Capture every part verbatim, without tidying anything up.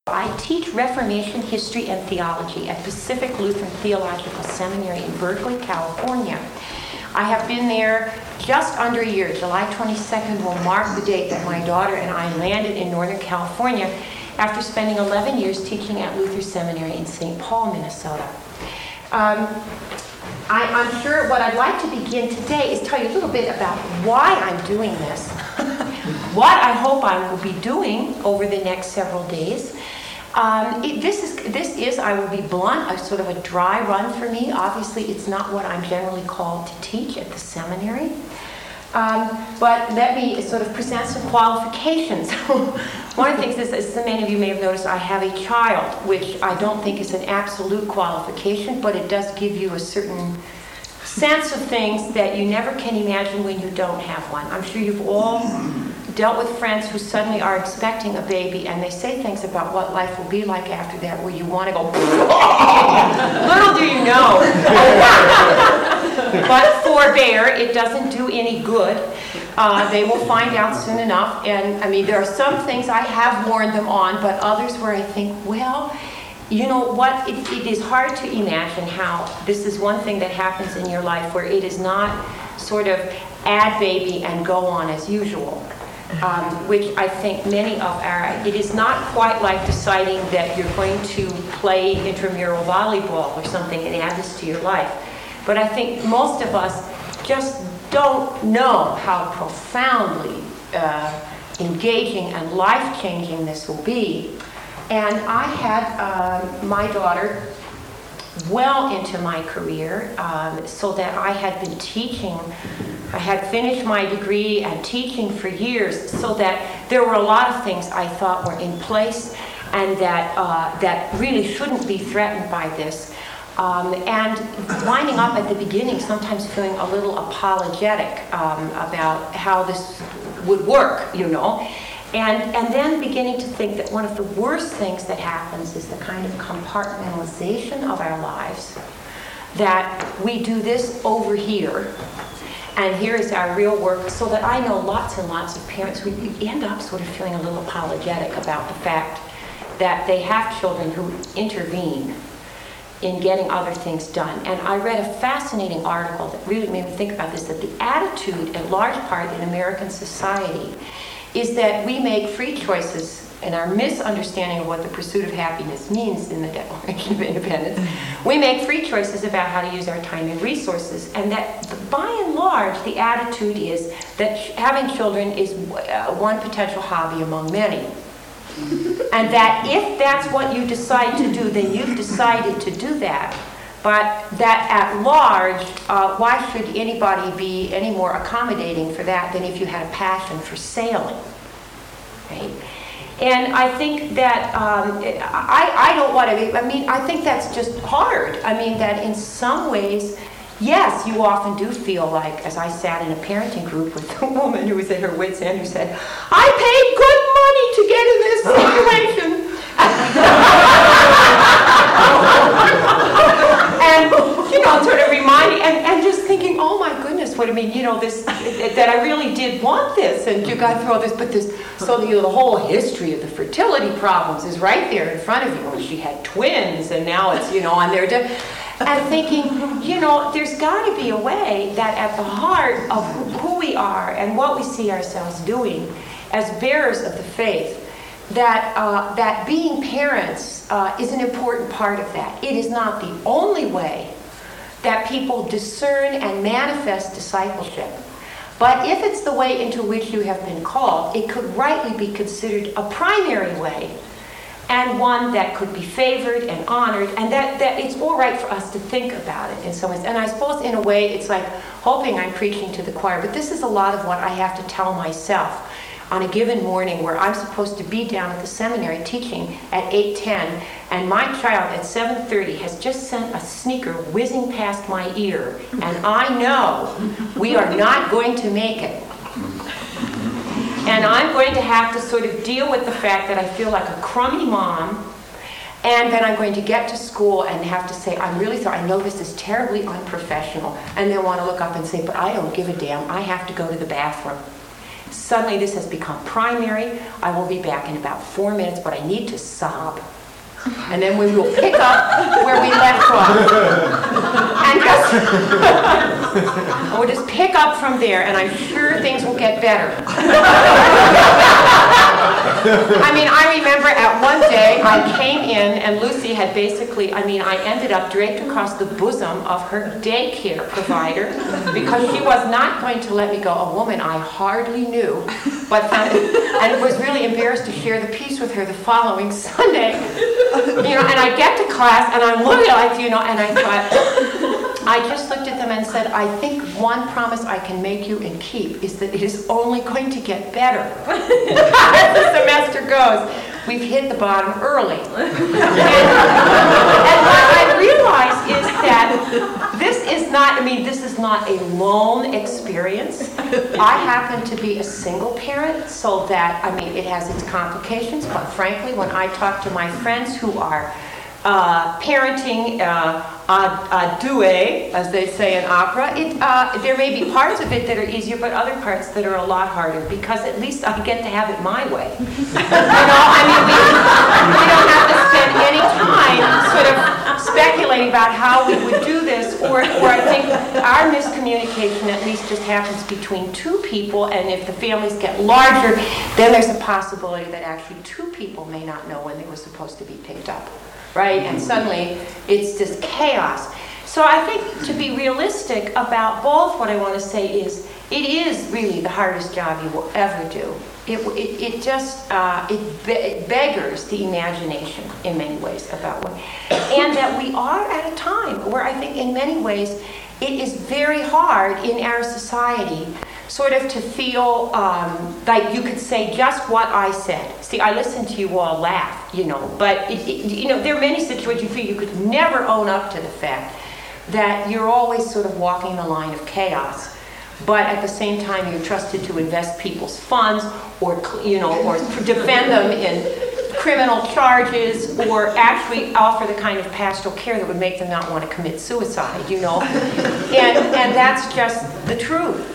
I teach Reformation history and theology at Pacific Lutheran Theological Seminary in Berkeley, California. I have been there just under a year. July twenty-second will mark the date that my daughter and I landed in Northern California after spending eleven years teaching at Luther Seminary in Saint Paul, Minnesota. Um, I, I'm sure what I'd like to begin today is tell you a little bit about why I'm doing this, what I hope I will be doing over the next several days. Um, it, this is, this is, I will be blunt, a sort of a dry run for me. Obviously, it's not what I'm generally called to teach at the seminary. Um, but let me sort of present some qualifications. One of the things is, as many of you may have noticed, I have a child, which I don't think is an absolute qualification, but it does give you a certain sense of things that you never can imagine when you don't have one. I'm sure you've all dealt with friends who suddenly are expecting a baby and they say things about what life will be like after that where you want to go, little do you know. But forbear, it doesn't do any good. Uh, they will find out soon enough. And I mean, there are some things I have warned them on, but others where I think, well, you know what, it, it is hard to imagine how this is one thing that happens in your life where it is not sort of add baby and go on as usual. Um, which I think many of our, it is not quite like deciding that you're going to play intramural volleyball or something and add this to your life. But I think most of us just don't know how profoundly uh, engaging and life-changing this will be. And I had uh, my daughter well into my career, um, so that I had been teaching. I had finished my degree and teaching for years, so that there were a lot of things I thought were in place and that uh, that really shouldn't be threatened by this. Um, and winding up at the beginning, sometimes feeling a little apologetic um, about how this would work, you know. And, and then beginning to think that one of the worst things that happens is the kind of compartmentalization of our lives, that we do this over here, and here is our real work, so that I know lots and lots of parents, we end up sort of feeling a little apologetic about the fact that they have children who intervene in getting other things done. And I read a fascinating article that really made me think about this, that the attitude, in large part in American society, is that we make free choices, and our misunderstanding of what the pursuit of happiness means in the Declaration of Independence, we make free choices about how to use our time and resources, and that by and large the attitude is that having children is one potential hobby among many. And that if that's what you decide to do, then you've decided to do that. But that at large, uh, why should anybody be any more accommodating for that than if you had a passion for sailing, right? And I think that, um, I, I don't want to, I mean, I think that's just hard. I mean, that in some ways, yes, you often do feel like, as I sat in a parenting group with a woman who was at her wit's end who said, I paid good money to get in this situation. And, you know, sort of reminding, and, and just thinking, oh my goodness, what I mean, you know, this, that I really did want this, and you got through all this, but this, so the, you know, the whole history of the fertility problems is right there in front of you. Well, she had twins, and now it's, you know, and they're just, and thinking, you know, there's got to be a way that at the heart of who we are and what we see ourselves doing as bearers of the faith, that uh, that being parents uh, is an important part of that. It is not the only way that people discern and manifest discipleship. But if it's the way into which you have been called, it could rightly be considered a primary way, and one that could be favored and honored, and that, that it's all right for us to think about it in some ways. And I suppose in a way it's like hoping I'm preaching to the choir, but this is a lot of what I have to tell myself on a given morning where I'm supposed to be down at the seminary teaching at eight ten, and my child at seven thirty has just sent a sneaker whizzing past my ear, and I know we are not going to make it. And I'm going to have to sort of deal with the fact that I feel like a crummy mom, and then I'm going to get to school and have to say, I'm really sorry, I know this is terribly unprofessional, and then want to look up and say, but I don't give a damn, I have to go to the bathroom. Suddenly this has become primary. I will be back in about four minutes, but I need to sob. And then we will pick up where we left off. And just, we'll just pick up from there, and I'm sure things will get better. I mean, I remember at one day I came in, and Lucy had basically, I mean, I ended up draped across the bosom of her daycare provider because she was not going to let me go. A woman I hardly knew, but found, and was really embarrassed to share the peace with her the following Sunday. You know, and I get to class, and I'm looking like, you know, and I thought, I just looked at them and said, I think one promise I can make you and keep is that it is only going to get better as the semester goes. We've hit the bottom early. And, and what I realized is that this is not, I mean, this is not a lone experience. I happen to be a single parent, so that, I mean, it has its complications, but frankly, when I talk to my friends who are uh, parenting uh, à deux, as they say in opera, it, uh, there may be parts of it that are easier, but other parts that are a lot harder, because at least I get to have it my way. You know, I mean, we, we don't have to spend any time sort of speculating about how we would do this, or, or I think our miscommunication at least just happens between two people, and if the families get larger, then there's a possibility that actually two people may not know when they were supposed to be picked up. Right? And suddenly it's just chaos. So I think to be realistic about both, what I want to say is it is really the hardest job you will ever do. It, it, it just, uh, it, be- it beggars the imagination in many ways about what, and that we are at a time where I think in many ways it is very hard in our society sort of to feel um, like you could say just what I said. See, I listen to you all laugh, you know, but it, it, you know, there are many situations you feel you could never own up to the fact that you're always sort of walking the line of chaos, but at the same time you're trusted to invest people's funds, or you know, or defend them in criminal charges, or actually offer the kind of pastoral care that would make them not want to commit suicide, you know, and and that's just the truth.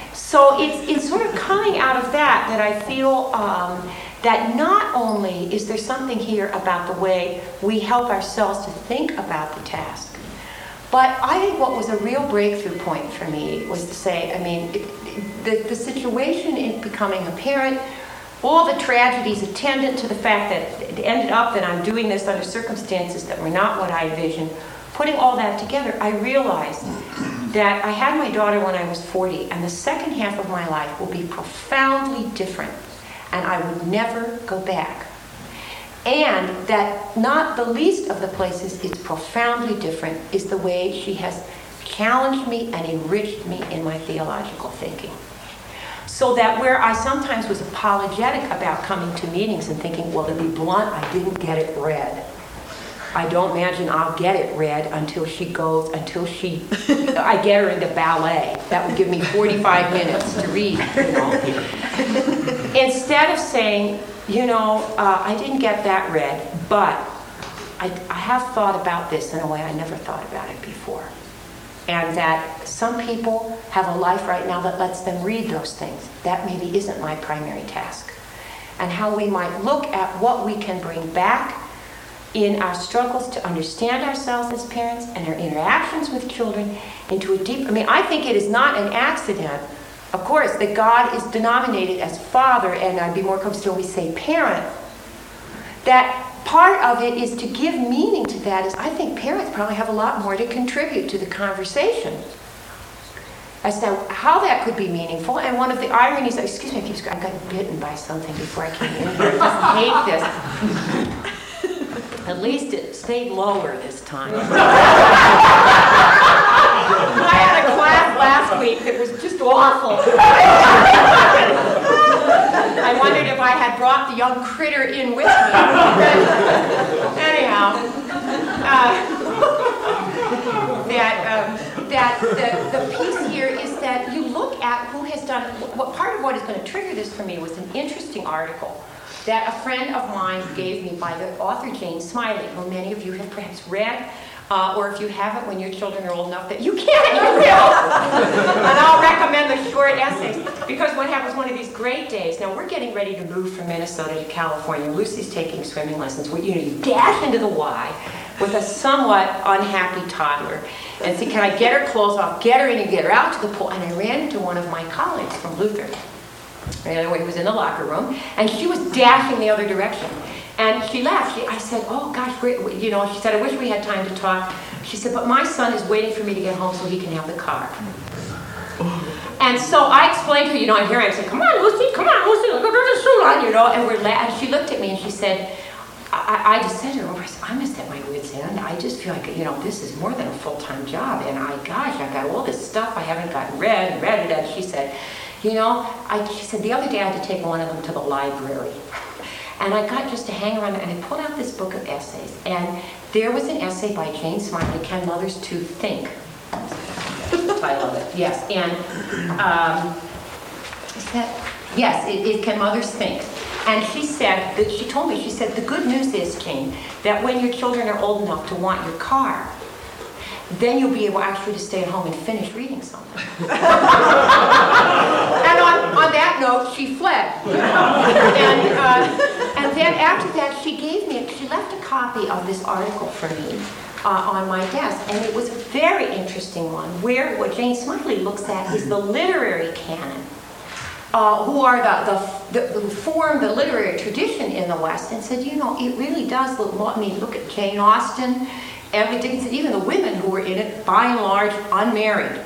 So it's, it's sort of coming out of that that I feel um, that not only is there something here about the way we help ourselves to think about the task, but I think what was a real breakthrough point for me was to say, I mean, it, the, the situation in becoming a parent, all the tragedies attendant to the fact that it ended up that I'm doing this under circumstances that were not what I envisioned, putting all that together, I realized that I had my daughter when I was forty, and the second half of my life will be profoundly different, and I would never go back. And that not the least of the places it's profoundly different is the way she has challenged me and enriched me in my theological thinking. So that where I sometimes was apologetic about coming to meetings and thinking, well, to be blunt, I didn't get it read. I don't imagine I'll get it read until she goes, until she, I get her into ballet. That would give me forty-five minutes to read, you know. Instead of saying, you know, uh, I didn't get that read, but I, I have thought about this in a way I never thought about it before. And that some people have a life right now that lets them read those things. That maybe isn't my primary task. And how we might look at what we can bring back in our struggles to understand ourselves as parents and our interactions with children into a deep, I mean, I think it is not an accident, of course, that God is denominated as Father, and I'd be more comfortable we say parent. That part of it is to give meaning to that is I think parents probably have a lot more to contribute to the conversation as to how that could be meaningful. And one of the ironies, excuse me, I keep, I got bitten by something before I came in here. I just hate this. At least it stayed lower this time. I had a class last week that was just awful. I wondered if I had brought the young critter in with me. Anyhow, uh, that um, that the, the piece here is that you look at who has done. What part of what is going to trigger this for me was an interesting article that a friend of mine gave me by the author Jane Smiley, who many of you have perhaps read. Uh, or if you haven't, when your children are old enough that you can, you will. And I'll recommend the short essays. Because what happens one of these great days, now we're getting ready to move from Minnesota to California. Lucy's taking swimming lessons. Where, you know, you dash into the Y with a somewhat unhappy toddler and say, can I get her clothes off, get her in and get her out to the pool? And I ran into one of my colleagues from Luther. Anyway, he was in the locker room, and she was dashing the other direction. And she laughed. She, I said, oh, gosh, we're, you know, she said, I wish we had time to talk. She said, but my son is waiting for me to get home so he can have the car. And so I explained to her, you know, and here I am saying, come on, Lucy, come on, Lucy, look at the suit on, you know, and we're la- and she looked at me and she said, I, I just said to her, I said, I'm just at my wit's end. I just feel like, you know, this is more than a full-time job. And I, gosh, I've got all this stuff I haven't gotten read and read it. And she said, you know, I, she said, the other day I had to take one of them to the library. And I got just to hang around, and I pulled out this book of essays. And there was an essay by Jane Smiley, Can Mothers Too Think? The title of it, yes. And, um, is that, yes, it, it Can Mothers Think? And she said, that she told me, she said, the good news is, Jane, that when your children are old enough to want your car, then you'll be able actually to stay at home and finish reading something. And on, on that note, she fled. and, uh, and then after that, she gave me, she left a copy of this article for me uh, on my desk. And it was a very interesting one, where what Jane Smiley looks at is the literary canon. Uh, who are the, the, the, who form the literary tradition in the West, and said, you know, it really does look, I mean, look at Jane Austen, Emily Dickinson, even the women who were in it, by and large, unmarried.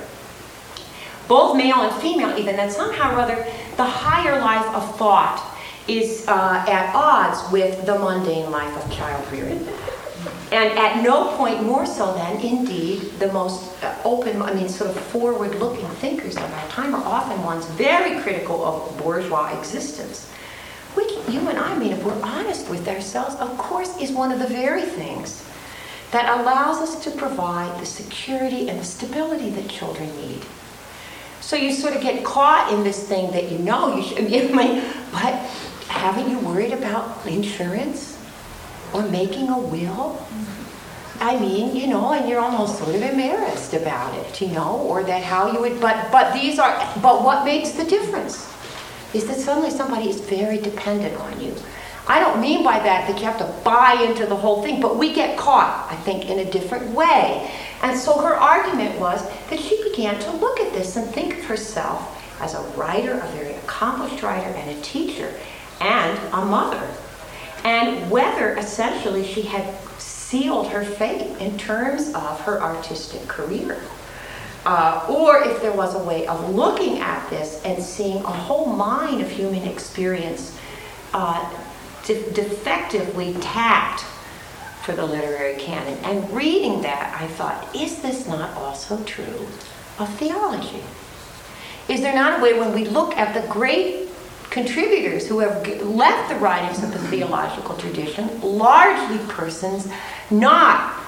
Both male and female even, that somehow or other, the higher life of thought is uh, at odds with the mundane life of child rearing. And at no point more so than, indeed, the most uh, open, I mean, sort of forward-looking thinkers of our time are often ones very critical of bourgeois existence. Which, you and I, I mean, if we're honest with ourselves, of course, is one of the very things that allows us to provide the security and the stability that children need. So you sort of get caught in this thing that you know you should, I mean, but haven't you worried about insurance? Or making a will? I mean, you know, and you're almost sort of embarrassed about it, you know, or that how you would, but but these are, but what makes the difference is that suddenly somebody is very dependent on you. I don't mean by that that you have to buy into the whole thing, but we get caught, I think, in a different way. And so her argument was that she began to look at this and think of herself as a writer, a very accomplished writer, and a teacher, and a mother. And whether, essentially, she had sealed her fate in terms of her artistic career. Uh, or if there was a way of looking at this and seeing a whole mine of human experience uh, de- defectively tapped for the literary canon. And reading that, I thought, is this not also true of theology? Is there not a way when we look at the great contributors who have left the writings of the theological tradition, largely persons not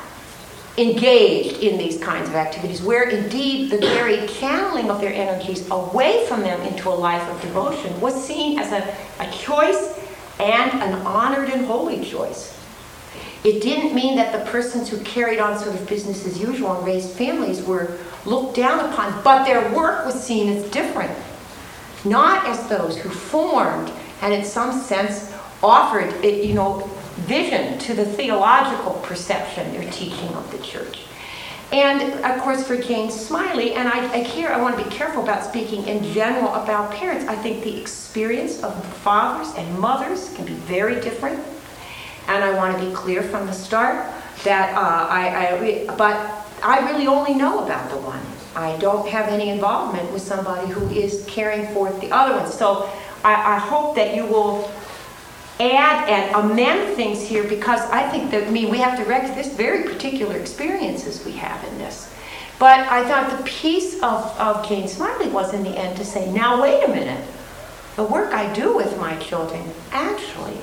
engaged in these kinds of activities, where indeed the very channeling of their energies away from them into a life of devotion was seen as a, a choice and an honored and holy choice. It didn't mean that the persons who carried on sort of business as usual and raised families were looked down upon, but their work was seen as different. Not as those who formed and in some sense offered, you know, vision to the theological perception or teaching of the church. And of course for Jane Smiley, and I, I here I want to be careful about speaking in general about parents. I think the experience of fathers and mothers can be very different. And I want to be clear from the start that uh, I, I, but I really only know about the one. I don't have any involvement with somebody who is carrying forth the other one. So I, I hope that you will add and amend things here, because I think that, I mean, we have to recognize this very particular experiences we have in this. But I thought the piece of, of Jane Smiley was in the end to say, now wait a minute, the work I do with my children actually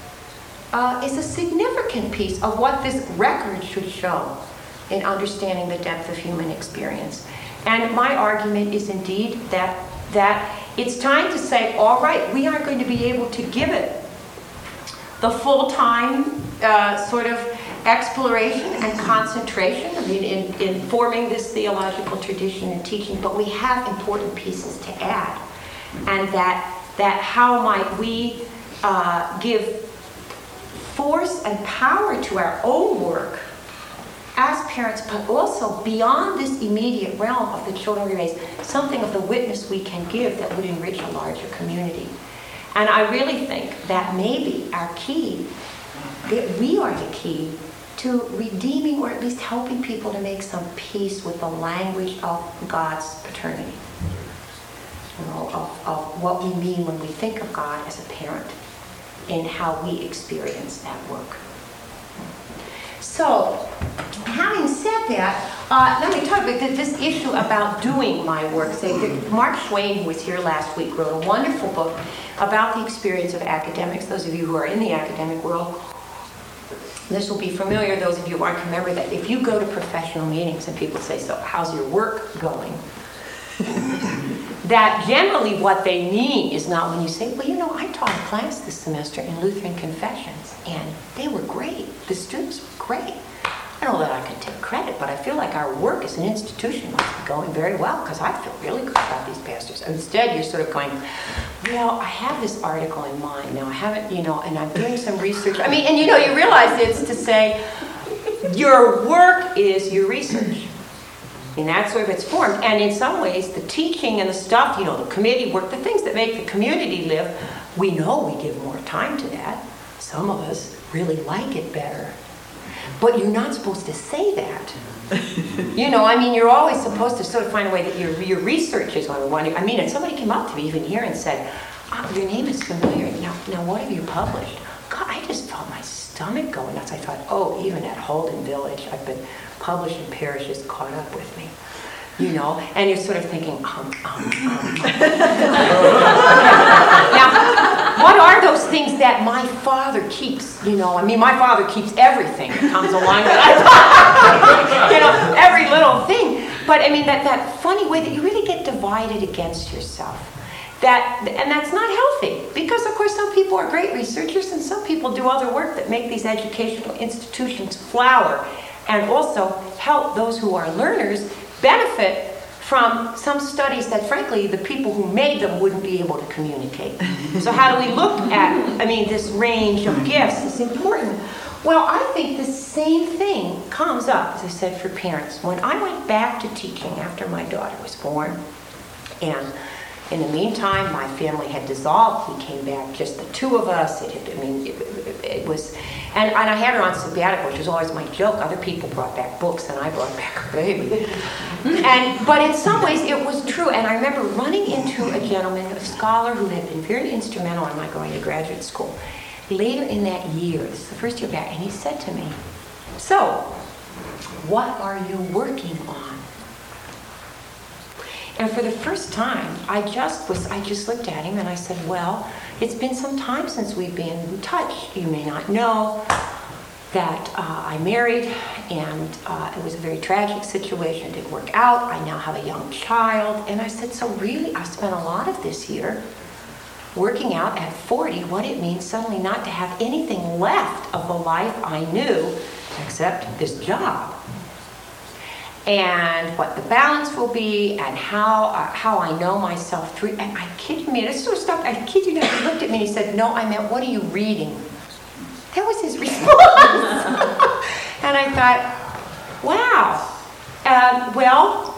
uh, is a significant piece of what this record should show in understanding the depth of human experience. And my argument is indeed that, that it's time to say, all right, we aren't going to be able to give it the full-time uh, sort of exploration and concentration, I mean, in, in forming this theological tradition and teaching, but we have important pieces to add. And that, that how might we uh, give force and power to our own work as parents, but also beyond this immediate realm of the children we raise, something of the witness we can give that would enrich a larger community. And I really think that maybe our key, that we are the key to redeeming or at least helping people to make some peace with the language of God's paternity. You know, of, of what we mean when we think of God as a parent and how we experience that work. So, having said that, uh, let me talk about this issue about doing my work. Say, Mark Twain, who was here last week, wrote a wonderful book about the experience of academics. Those of you who are in the academic world, this will be familiar. Those of you who aren't, remember that if you go to professional meetings and people say, so how's your work going? That generally what they mean is not when you say, well, you know, I taught a class this semester in Lutheran Confessions, and they were great. The students were great. I don't know that I can take credit, but I feel like our work as an institution must be going very well, because I feel really good about these pastors. Instead, you're sort of going, well, I have this article in mind. Now, I haven't, you know, and I'm doing some research. I mean, and you know, you realize it's to say, your work is your research. And that's where it's formed. And in some ways, the teaching and the stuff, you know, the committee work, the things that make the community live, we know we give more time to that. Some of us really like it better. But you're not supposed to say that. You know, I mean, you're always supposed to sort of find a way that your, your research is on one. I mean, and somebody came up to me even here and said, oh, your name is familiar. Now, now, what have you published? God, I just felt my stomach going nuts. I thought, oh, even at Holden Village, I've been publishing parishes caught up with me, you know, and you're sort of thinking, um, um, um. Now, what are those things that my father keeps, you know, I mean, my father keeps everything that comes along with it, you know, every little thing, but I mean, that, that funny way that you really get divided against yourself. That, and that's not healthy, because of course some people are great researchers and some people do other work that make these educational institutions flower and also help those who are learners benefit from some studies that frankly the people who made them wouldn't be able to communicate. So how do we look at, I mean, this range of gifts is important. Well, I think the same thing comes up, as I said, for parents. When I went back to teaching after my daughter was born, and in the meantime, my family had dissolved. We came back, just the two of us. It had, I mean, it, it, it was, and, and I had her on sabbatical, which was always my joke. Other people brought back books, and I brought back a baby. And but in some ways, it was true. And I remember running into a gentleman, a scholar who had been very instrumental in my going to graduate school. Later in that year, this is the first year back, and he said to me, "So, what are you working on?" And for the first time, I just was, I just looked at him and I said, well, it's been some time since we've been in touch. You may not know that uh, I married, and uh, it was a very tragic situation. It didn't work out. I now have a young child. And I said, so really, I've spent a lot of this year working out at forty what it means suddenly not to have anything left of the life I knew except this job. And what the balance will be, and how uh, how I know myself through. And I kid you me, this sort of stuff. I kid you not. He looked at me and he said, "No, I meant, what are you reading?" That was his response. And I thought, wow. Uh, well,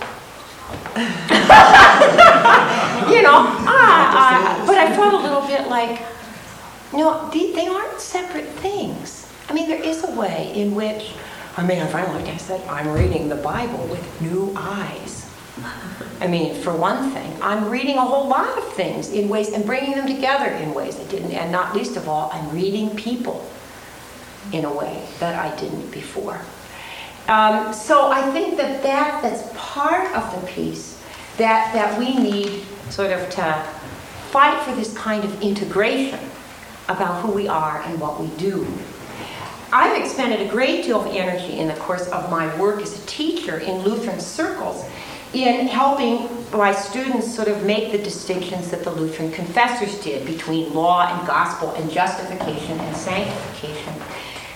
you know, uh, uh, but I felt a little bit like, no, they, they aren't separate things. I mean, there is a way in which. I mean, I finally looked and I said, I'm reading the Bible with new eyes. I mean, for one thing, I'm reading a whole lot of things in ways and bringing them together in ways I didn't. And not least of all, I'm reading people in a way that I didn't before. Um, so I think that, that that's part of the piece that, that we need sort of to fight for this kind of integration about who we are and what we do. I've expended a great deal of energy in the course of my work as a teacher in Lutheran circles in helping my students sort of make the distinctions that the Lutheran confessors did between law and gospel and justification and sanctification.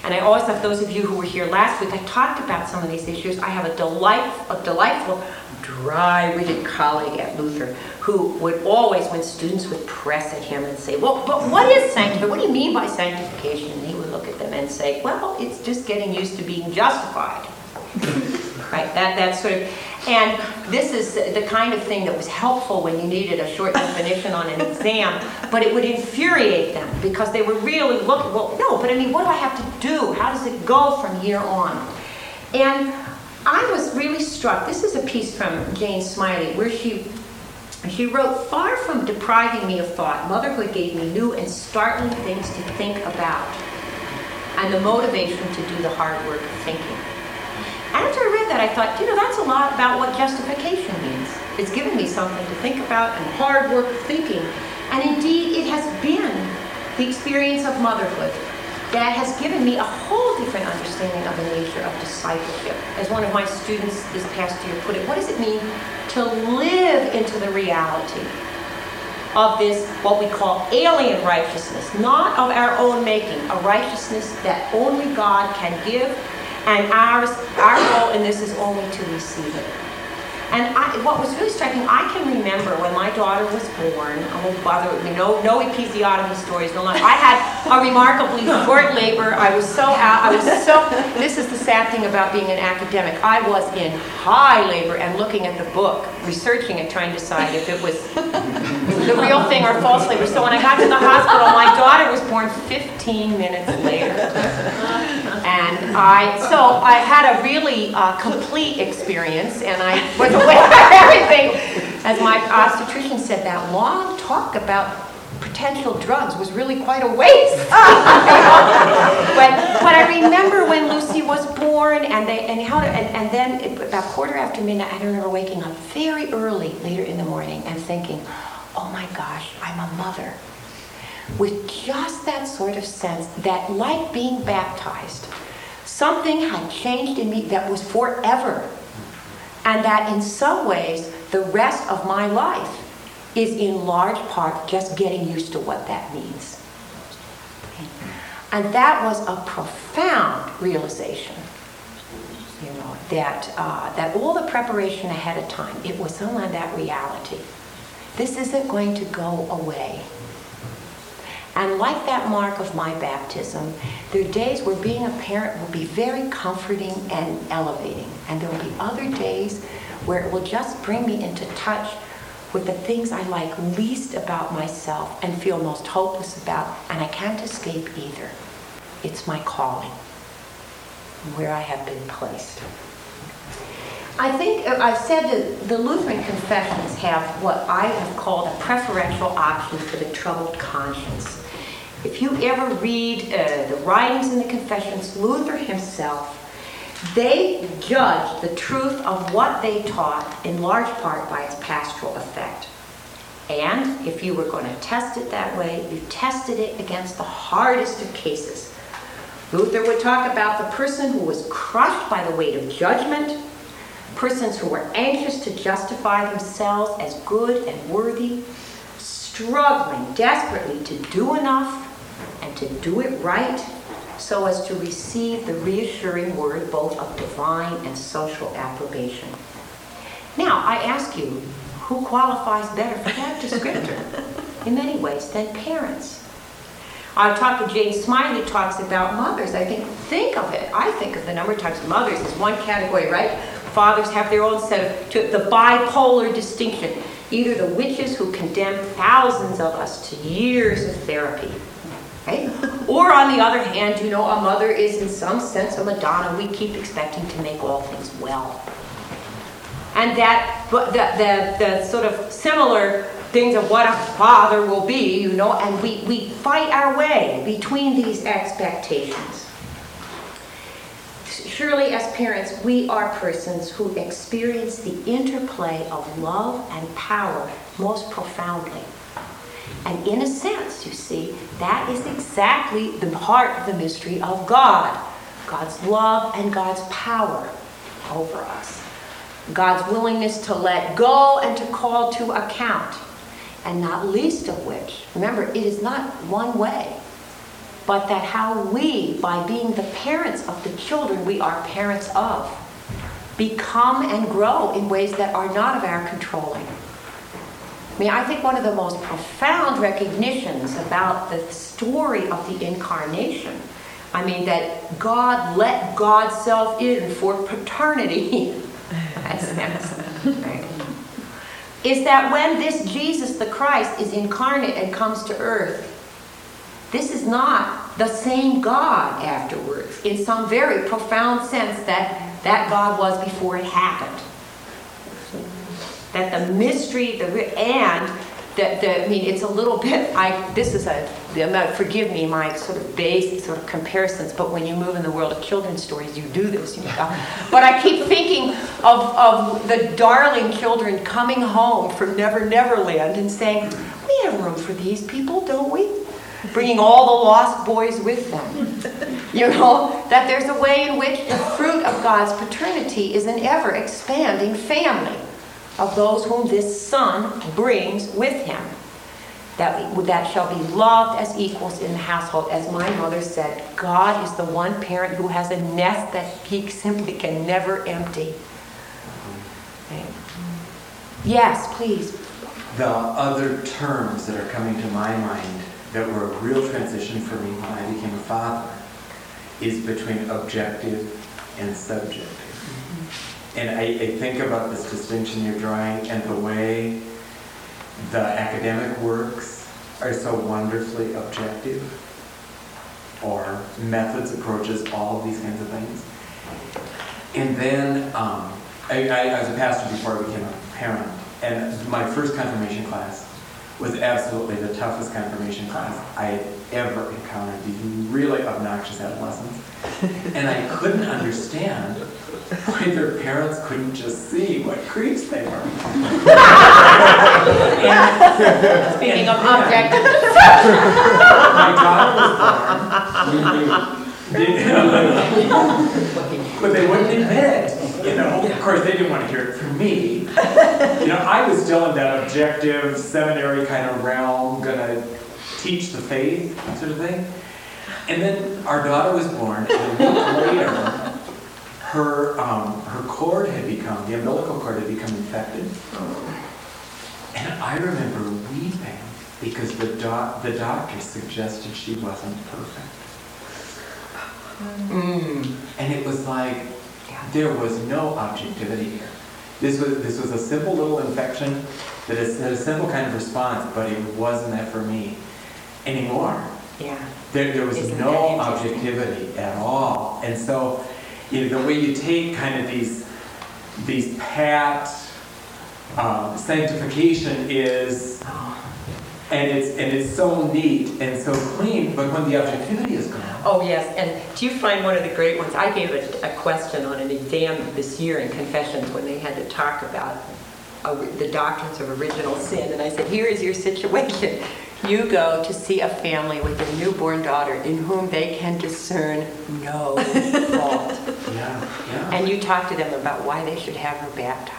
And I always thought, those of you who were here last week, I talked about some of these issues. I have a, delight, a delightful, dry-witted colleague at Luther who would always, when students would press at him and say, well, but what is sanctification? What do you mean by sanctification? And he would look at them and say, well, it's just getting used to being justified. Right? That, that sort of, and this is the kind of thing that was helpful when you needed a short definition on an exam, but it would infuriate them because they were really looking, well, no, but I mean, what do I have to do? How does it go from here on? And I was really struck. This is a piece from Jane Smiley where she she wrote, far from depriving me of thought, motherhood gave me new and startling things to think about and the motivation to do the hard work of thinking. After I read that, I thought, you know, that's a lot about what justification means. It's given me something to think about and hard work of thinking. And indeed, it has been the experience of motherhood that has given me a whole different understanding of the nature of discipleship. As one of my students this past year put it, what does it mean to live into the reality of this, what we call alien righteousness, not of our own making, a righteousness that only God can give, and ours, our role in this is only to receive it. And I, what was really striking, I can remember when my daughter was born, I won't bother with me, no, no episiotomy stories, no nothing. I had a remarkably short labor. I was so out, I was so, this is the sad thing about being an academic. I was in high labor and looking at the book, researching it, trying to decide if it was the real thing or false labor. So when I got to the hospital, my daughter was born fifteen minutes later. And I, so I had a really uh, complete experience, and I was aware of everything. As my obstetrician said, that long talk about potential drugs was really quite a waste. but, but I remember when Lucy was born, and they and how to, and, and then it, about quarter after midnight, I remember waking up very early, later in the morning, and thinking, oh my gosh, I'm a mother. With just that sort of sense that, like being baptized, something had changed in me that was forever. And that in some ways, the rest of my life is in large part just getting used to what that means. And that was a profound realization, you know, that, uh, that all the preparation ahead of time, it was only that reality. This isn't going to go away. And like that mark of my baptism, there are days where being a parent will be very comforting and elevating. And there will be other days where it will just bring me into touch with the things I like least about myself and feel most hopeless about, and I can't escape either. It's my calling, where I have been placed. I think, I've said that the Lutheran confessions have what I have called a preferential option for the troubled conscience. If you ever read uh, the writings in the confessions, Luther himself, they judged the truth of what they taught in large part by its pastoral effect. And if you were going to test it that way, you tested it against the hardest of cases. Luther would talk about the person who was crushed by the weight of judgment, persons who were anxious to justify themselves as good and worthy, struggling desperately to do enough and to do it right so as to receive the reassuring word both of divine and social approbation. Now, I ask you, who qualifies better for that descriptor in many ways than parents? I talked to Jane Smiley talks about mothers. I think, think of it. I think of the number of times mothers as one category, right? Fathers have their own set of, to, the bipolar distinction. Either the witches who condemn thousands of us to years of therapy, right? Or on the other hand, you know, a mother is in some sense a Madonna. We keep expecting to make all things well. And that, the, the, the sort of similar things of what a father will be, you know, and we, we fight our way between these expectations. Surely as parents, we are persons who experience the interplay of love and power most profoundly. And in a sense, you see, that is exactly the heart of the mystery of God. God's love and God's power over us. God's willingness to let go and to call to account. And not least of which, remember, it is not one way. but that how we, by being the parents of the children we are parents of, become and grow in ways that are not of our controlling. I mean, I think one of the most profound recognitions about the story of the incarnation, I mean, that God let God's self in for paternity, that's right, is that when this Jesus the Christ is incarnate and comes to earth, this is not the same God afterwards, in some very profound sense that that God was before it happened. That the mystery, the and that the I mean, it's a little bit. I this is a forgive me my sort of basic sort of comparisons, but when you move in the world of children's stories, you do this. You know? But I keep thinking of of the darling children coming home from Never Never Land and saying, "We have room for these people, don't we?" Bringing all the lost boys with them. You know, that there's a way in which the fruit of God's paternity is an ever-expanding family of those whom this Son brings with him. That, that shall be loved as equals in the household. As my mother said, God is the one parent who has a nest that he simply can never empty. Okay. Yes, please. The other terms that are coming to my mind that were a real transition for me when I became a father is between objective and subjective. Mm-hmm. And I, I think about this distinction you're drawing and the way the academic works are so wonderfully objective, or methods, approaches, all of these kinds of things. And then um, I, I, I was a pastor before I became a parent, and my first confirmation class was absolutely the toughest confirmation class I had ever encountered. These really obnoxious adolescents. And I couldn't understand why their parents couldn't just see what creeps they were. and, Speaking and of objective. My daughter was born. But they wouldn't admit it. You know, of course, they didn't want to hear it from me. You know, I was still in that objective seminary kind of realm, gonna teach the faith sort of thing. And then our daughter was born, and a week later, her um, her cord had become, the umbilical cord had become infected. And I remember weeping because the doc, the doctor suggested she wasn't perfect. Mm. And it was like, there was no objectivity here. This was this was a simple little infection that is, had a simple kind of response, but it wasn't that for me anymore. Yeah. There, there was Isn't no objectivity at all. And so, you know, the way you take kind of these these pat um, sanctification is, and it's and it's so neat and so clean, but when the objectivity is gone. Oh yes, and do you find one of the great ones? I gave a, a question on an exam this year in Confessions when they had to talk about uh, the doctrines of original sin, and I said, here is your situation. You go to see a family with a newborn daughter in whom they can discern no fault. Yeah, yeah. And you talk to them about why they should have her baptized.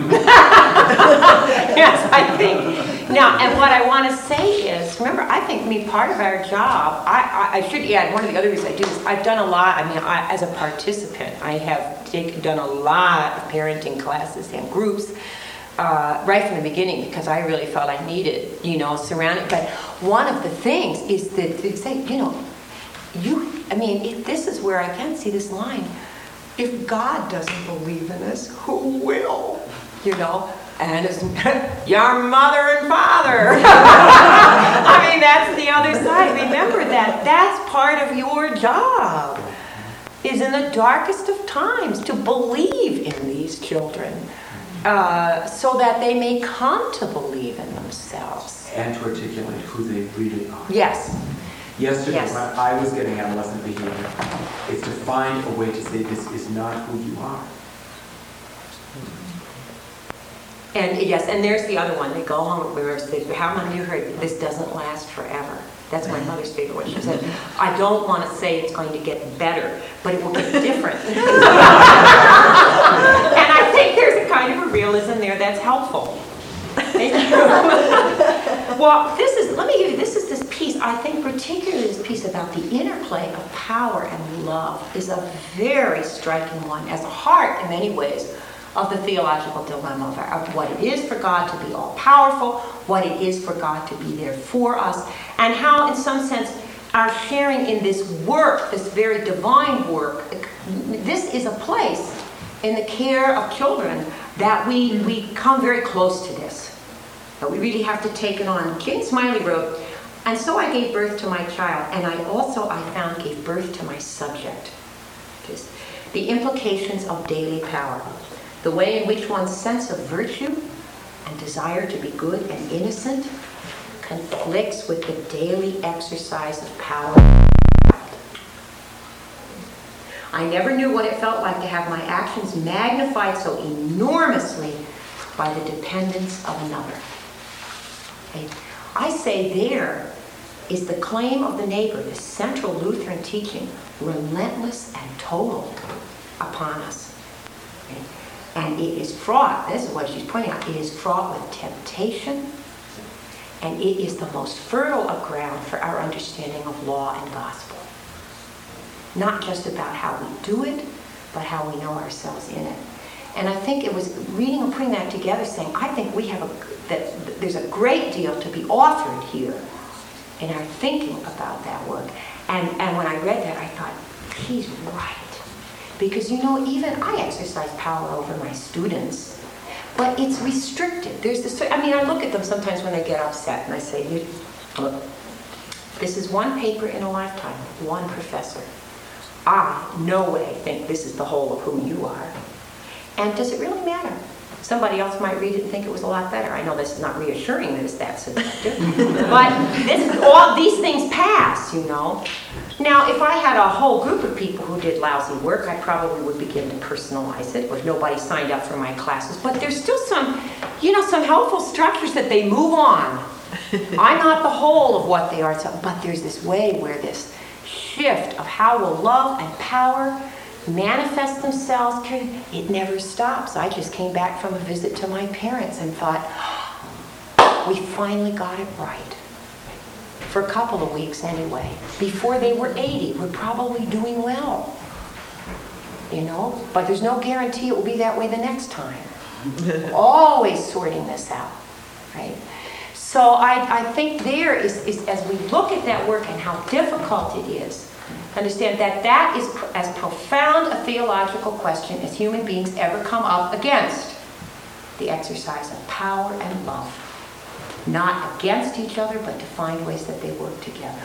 Yes, I think. Now, and what I want to say is, remember, I think, I mean, part of our job, I, I, I should add, one of the other reasons I do this, I've done a lot, I mean, I, as a participant, I have taken, done a lot of parenting classes and groups, uh, right from the beginning, because I really felt I needed, you know, surrounded. But one of the things is that they say, you know, you, I mean, if this is where I can see this line. If God doesn't believe in us, who will? You know, and it's your mother and father. I mean, that's the other side. Remember that. That's part of your job, is in the darkest of times to believe in these children uh, so that they may come to believe in themselves. And to articulate who they really are. Yes. Yesterday, yes. when I was getting adolescent behavior, is to find a way to say this is not who you are. And yes, and there's the other one. They go home and say, how many of you heard this doesn't last forever? That's my mother's favorite one. She said, I don't want to say it's going to get better, but it will get different. And I think there's a kind of a realism there that's helpful. Well, this is, let me give you, this is this piece, I think particularly this piece about the interplay of power and love is a very striking one as a heart, in many ways, of the theological dilemma of, of what it is for God to be all-powerful, what it is for God to be there for us, and how, in some sense, our sharing in this work, this very divine work, this is a place in the care of children that we, we come very close to this. But we really have to take it on. Jane Smiley wrote, "And so I gave birth to my child, and I also, I found, gave birth to my subject." Just the implications of daily power, the way in which one's sense of virtue and desire to be good and innocent conflicts with the daily exercise of power. I never knew what it felt like to have my actions magnified so enormously by the dependence of another. Okay. I say there is the claim of the neighbor, the central Lutheran teaching, relentless and total upon us. Okay. And it is fraught, this is what she's pointing out, it is fraught with temptation, and it is the most fertile of ground for our understanding of law and gospel. Not just about how we do it, but how we know ourselves in it. And I think it was reading and putting that together saying, I think we have a, that there's a great deal to be authored here in our thinking about that work. And, and when I read that, I thought, he's right. Because, you know, even I exercise power over my students, but it's restricted. There's this, I mean, I look at them sometimes when they get upset, and I say, look, this is one paper in a lifetime, one professor. I, no way, think this is the whole of who you are. And does it really matter? Somebody else might read it and think it was a lot better. I know this is not reassuring that it's that subjective. But this, all these things pass, you know. Now, if I had a whole group of people who did lousy work, I probably would begin to personalize it, or nobody signed up for my classes. But there's still some, you know, some helpful structures that they move on. I'm not the whole of what they are, but there's this way where this shift of how will love and power manifest themselves, it never stops. I just came back from a visit to my parents and thought, we finally got it right. For a couple of weeks anyway. Before they were eighty, we're probably doing well. You know, but there's no guarantee it will be that way the next time. Always sorting this out, right? So I, I think there is, is, as we look at that work and how difficult it is, understand that that is pr- as profound a theological question as human beings ever come up against. The exercise of power and love. Not against each other, but to find ways that they work together.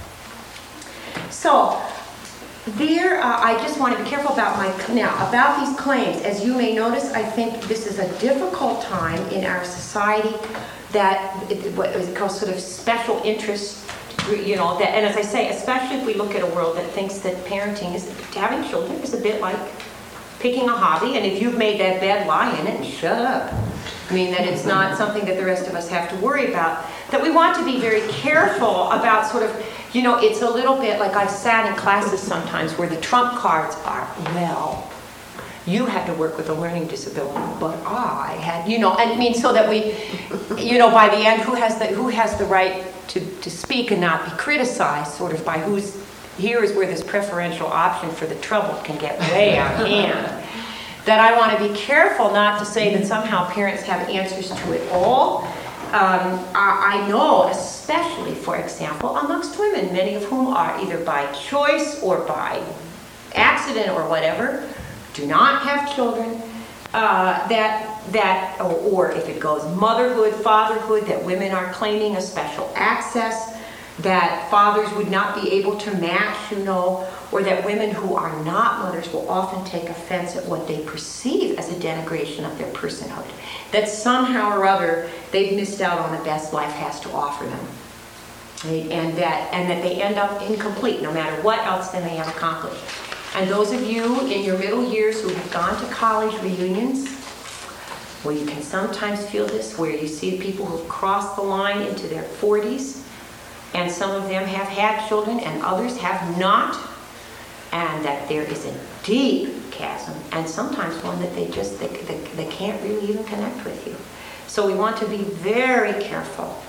So, there, uh, I just want to be careful about my, now, about these claims. As you may notice, I think this is a difficult time in our society that, what is called sort of special interest, you know, that, and as I say, especially if we look at a world that thinks that parenting is, having children is a bit like picking a hobby, and if you've made that bed, lie in it and shut up. I mean, that it's not something that the rest of us have to worry about. That we want to be very careful about sort of, you know, it's a little bit like I've sat in classes sometimes where the trump cards are, well, you had to work with a learning disability, but I had, you know, and I mean, so that we, you know, by the end, who has the who has the right to, to speak and not be criticized, sort of by who's, here is where this preferential option for the troubled can get way out of hand. That I want to be careful not to say that somehow parents have answers to it all. Um, I, I know, especially, for example, amongst women, many of whom are either by choice or by accident or whatever, do not have children, uh, that, that or, or if it goes motherhood, fatherhood, that women are claiming a special access, that fathers would not be able to match, you know, or that women who are not mothers will often take offense at what they perceive as a denigration of their personhood. That somehow or other they've missed out on the best life has to offer them. Right? And that and that they end up incomplete no matter what else they may have accomplished. And those of you in your middle years who have gone to college reunions, well, you can sometimes feel this, where you see people who've crossed the line into their forties, and some of them have had children and others have not, and that there is a deep chasm, and sometimes one that they just, they, they, they can't really even connect with you. So we want to be very careful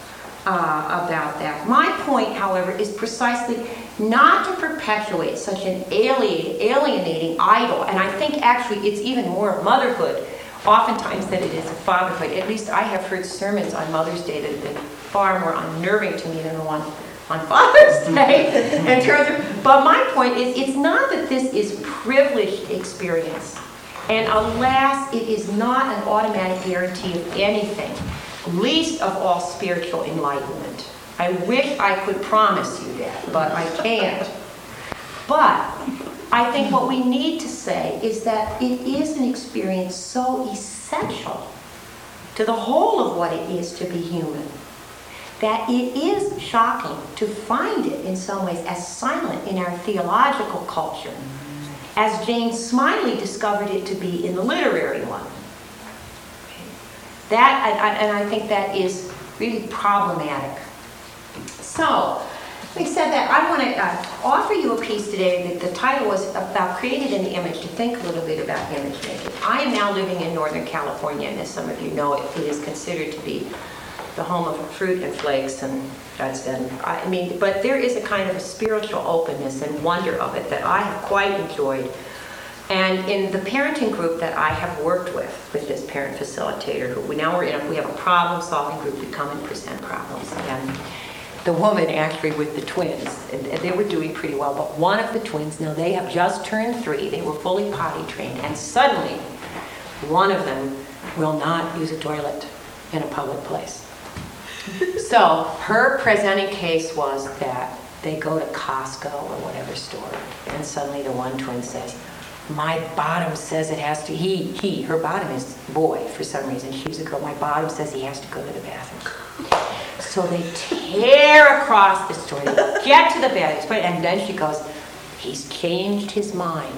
uh, about that. My point, however, is precisely not to perpetuate such an alien, alienating idol, and I think actually it's even more motherhood oftentimes than it is of fatherhood. At least I have heard sermons on Mother's Day that have been far more unnerving to me than the one on Father's Day. in terms of, but my point is, it's not that this is privileged experience. And alas, it is not an automatic guarantee of anything, least of all spiritual enlightenment. I wish I could promise you that, but I can't. But I think what we need to say is that it is an experience so essential to the whole of what it is to be human, that it is shocking to find it in some ways as silent in our theological culture, as Jane Smiley discovered it to be in the literary one. That, and I, and I think that is really problematic. So, having said that, I want to uh, offer you a piece today that the title was about Created in the Image, to think a little bit about image making. I am now living in Northern California, and as some of you know, it, it is considered to be the home of fruit and flakes and that's and I mean, but there is a kind of a spiritual openness and wonder of it that I have quite enjoyed. And in the parenting group that I have worked with, with this parent facilitator, who we now we're in, we have a problem-solving group. We come and present problems. And the woman actually with the twins, and, and they were doing pretty well, but one of the twins, now they have just turned three, they were fully potty trained, and suddenly one of them will not use a toilet in a public place. So her presenting case was that they go to Costco or whatever store, and suddenly the one twin says, my bottom says it has to, he, he, her bottom is boy for some reason, she's a girl, my bottom says he has to go to the bathroom. So they tear across the store, they get to the bathroom, and then she goes, he's changed his mind.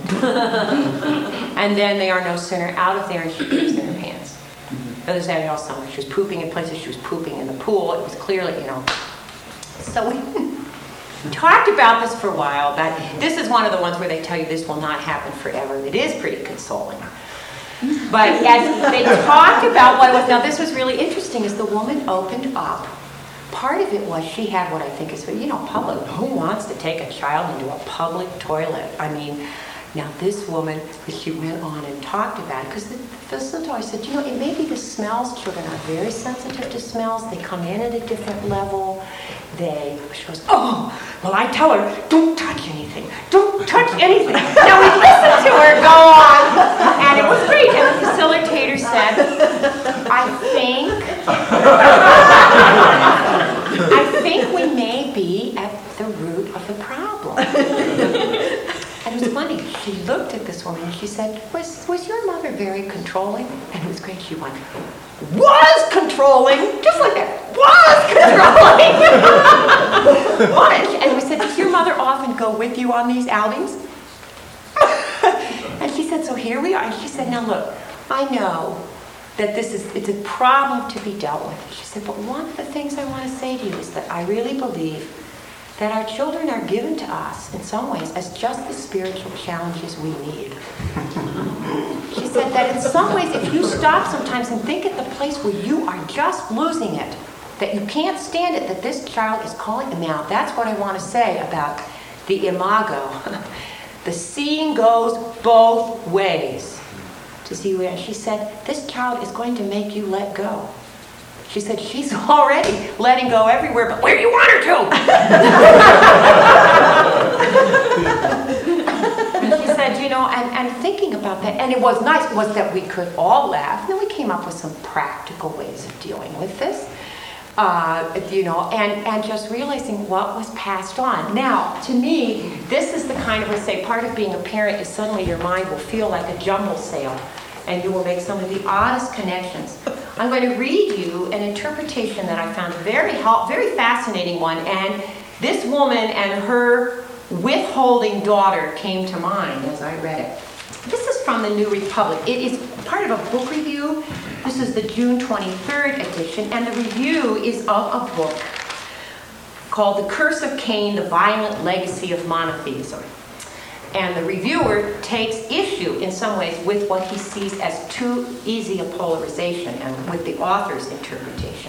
And then they are no sooner out of there and she poops in her pants. Other than that, all summer, she was pooping in places, she was pooping in the pool, it was clearly, you know. So we talked about this for a while, that this is one of the ones where they tell you this will not happen forever. It is pretty consoling. But as they talked about what it was, now this was really interesting, as the woman opened up, part of it was she had what I think is, you know, public, who wants to take a child into a public toilet? I mean, now this woman, she went on and talked about it, because the facilitator said, you know, it may be the smells, children are very sensitive to smells, they come in at a different level, they, she goes, oh, well I tell her, don't touch anything, don't touch anything. Now we listened to her go on, and it was great, and the facilitator said, I think, I think we may be at the root of the problem. And it was funny, she looked at this woman and she said, was, was your mother very controlling? And it was great, she went, was controlling, just like that, was controlling. Was. And we said, does your mother often go with you on these outings? And she said, so here we are. And she said, now look, I know that this is, it's a problem to be dealt with. She said, but one of the things I want to say to you is that I really believe that our children are given to us, in some ways, as just the spiritual challenges we need. She said that in some ways, if you stop sometimes and think at the place where you are just losing it, that you can't stand it, that this child is calling them out. That's what I want to say about the imago. The seeing goes both ways. To see where she said, this child is going to make you let go. She said, she's already letting go everywhere, but where you want her to. And she said, you know, and, and thinking about that, and it was nice, was that we could all laugh. And then we came up with some practical ways of dealing with this. Uh, you know, and, and just realizing what was passed on. Now, to me, this is the kind of, let's say, part of being a parent is suddenly your mind will feel like a jumble sale, and you will make some of the oddest connections. I'm going to read you an interpretation that I found very help, very fascinating one, and this woman and her withholding daughter came to mind as I read it. This is from the New Republic. It is part of a book review. This is the June twenty-third edition, and the review is of a book called The Curse of Cain, The Violent Legacy of Monotheism. And the reviewer takes issue in some ways with what he sees as too easy a polarization and with the author's interpretation.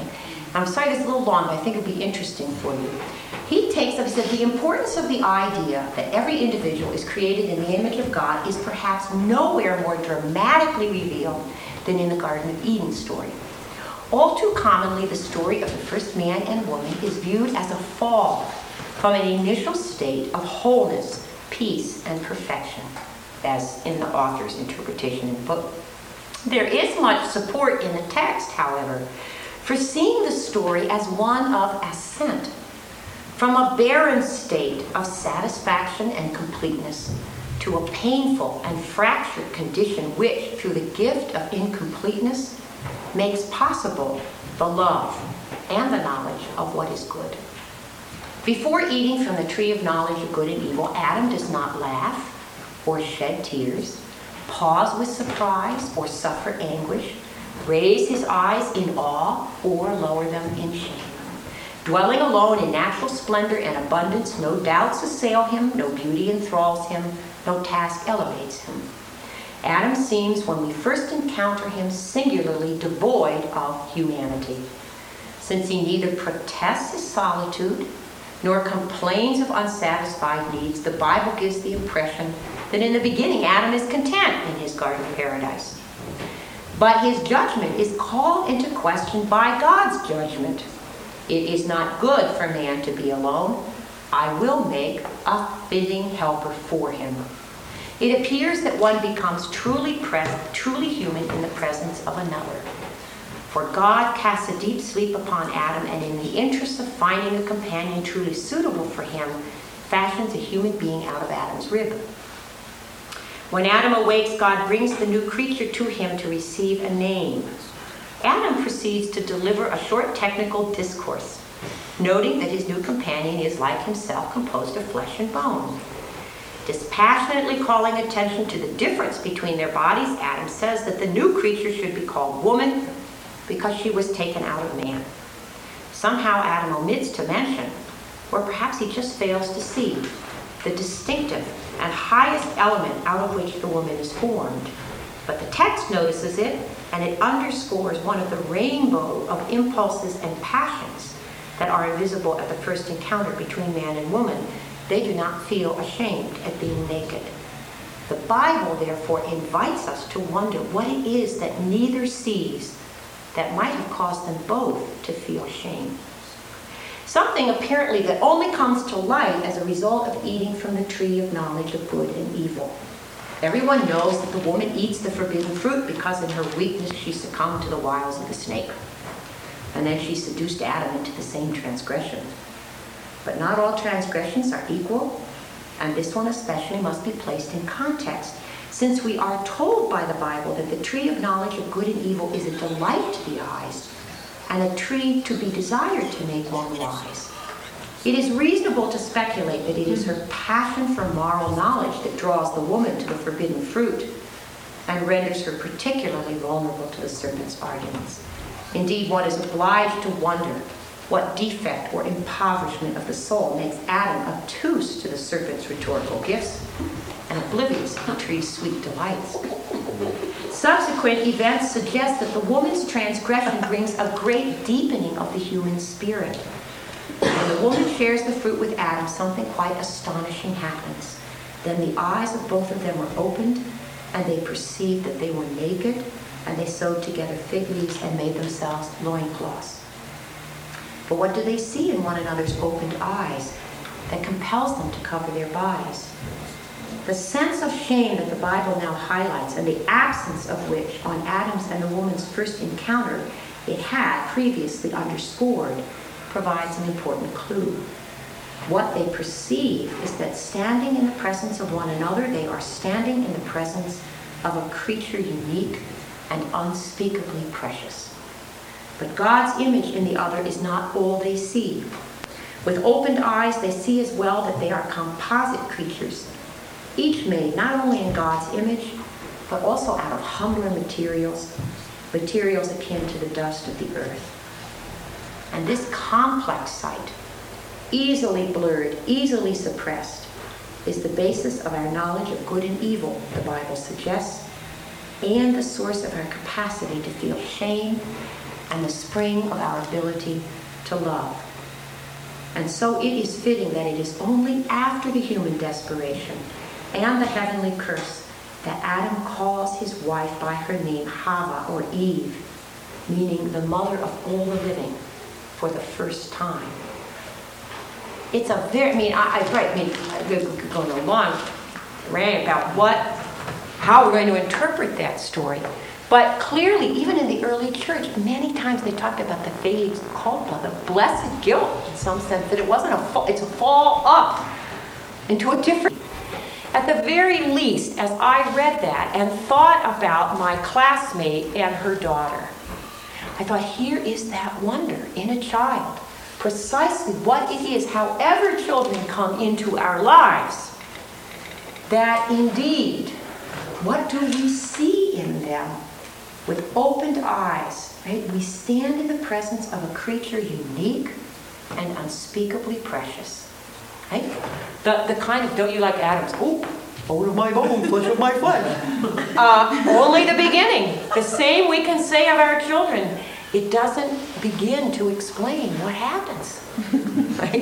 I'm sorry this is a little long, but I think it'll be interesting for you. He takes up, he said, the importance of the idea that every individual is created in the image of God is perhaps nowhere more dramatically revealed than in the Garden of Eden story. All too commonly, the story of the first man and woman is viewed as a fall from an initial state of wholeness, peace, and perfection, as in the author's interpretation in the book. There is much support in the text, however, for seeing the story as one of ascent, from a barren state of satisfaction and completeness to a painful and fractured condition which, through the gift of incompleteness, makes possible the love and the knowledge of what is good. Before eating from the tree of knowledge of good and evil, Adam does not laugh or shed tears, pause with surprise or suffer anguish, raise his eyes in awe or lower them in shame. Dwelling alone in natural splendor and abundance, no doubts assail him, no beauty enthralls him, no task elevates him. Adam seems, when we first encounter him, singularly devoid of humanity. Since he neither protests his solitude nor complains of unsatisfied needs, the Bible gives the impression that in the beginning Adam is content in his garden of paradise. But his judgment is called into question by God's judgment. It is not good for man to be alone. I will make a fitting helper for him. It appears that one becomes truly present, truly human in the presence of another. For God casts a deep sleep upon Adam, and in the interest of finding a companion truly suitable for him, fashions a human being out of Adam's rib. When Adam awakes, God brings the new creature to him to receive a name. Adam proceeds to deliver a short technical discourse, noting that his new companion is like himself, composed of flesh and bone. Dispassionately calling attention to the difference between their bodies, Adam says that the new creature should be called woman because she was taken out of man. Somehow Adam omits to mention, or perhaps he just fails to see, the distinctive and highest element out of which the woman is formed. But the text notices it, and it underscores one of the rainbow of impulses and passions that are invisible at the first encounter between man and woman. They do not feel ashamed at being naked. The Bible, therefore, invites us to wonder what it is that neither sees that might have caused them both to feel shame. Something apparently that only comes to light as a result of eating from the tree of knowledge of good and evil. Everyone knows that the woman eats the forbidden fruit because in her weakness she succumbed to the wiles of the snake. And then she seduced Adam into the same transgression. But not all transgressions are equal, and this one especially must be placed in context, since we are told by the Bible that the tree of knowledge of good and evil is a delight to the eyes, and a tree to be desired to make one wise. It is reasonable to speculate that it is her passion for moral knowledge that draws the woman to the forbidden fruit and renders her particularly vulnerable to the serpent's arguments. Indeed, one is obliged to wonder what defect or impoverishment of the soul makes Adam obtuse to the serpent's rhetorical gifts and oblivious of the tree's sweet delights. Subsequent events suggest that the woman's transgression brings a great deepening of the human spirit. When the woman shares the fruit with Adam, something quite astonishing happens. Then the eyes of both of them were opened, and they perceived that they were naked, and they sewed together fig leaves and made themselves loincloths. But what do they see in one another's opened eyes that compels them to cover their bodies? The sense of shame that the Bible now highlights, and the absence of which on Adam's and the woman's first encounter it had previously underscored, provides an important clue. What they perceive is that standing in the presence of one another, they are standing in the presence of a creature unique and unspeakably precious. But God's image in the other is not all they see. With opened eyes, they see as well that they are composite creatures, each made not only in God's image, but also out of humbler materials, materials akin to the dust of the earth. And this complex sight, easily blurred, easily suppressed, is the basis of our knowledge of good and evil, the Bible suggests, and the source of our capacity to feel shame and the spring of our ability to love. And so it is fitting that it is only after the human desperation and the heavenly curse that Adam calls his wife by her name Hava, or Eve, meaning the mother of all the living, for the first time. It's a very, I mean, I, I, right, I mean, we're going a long rant about what, how we're going to interpret that story. But clearly, even in the early church, many times they talked about the felix culpa, the blessed guilt, in some sense, that it wasn't a fall, it's a fall up into a different. At the very least, as I read that and thought about my classmate and her daughter, I thought, here is that wonder in a child, precisely what it is, however children come into our lives, that indeed, what do we see in them? With opened eyes, right? We stand in the presence of a creature unique and unspeakably precious. Right? The, the kind of, don't you like Adam's, oh, bone of my bone, flesh of my flesh. Uh, only the beginning. The same we can say of our children. It doesn't begin to explain what happens. Right?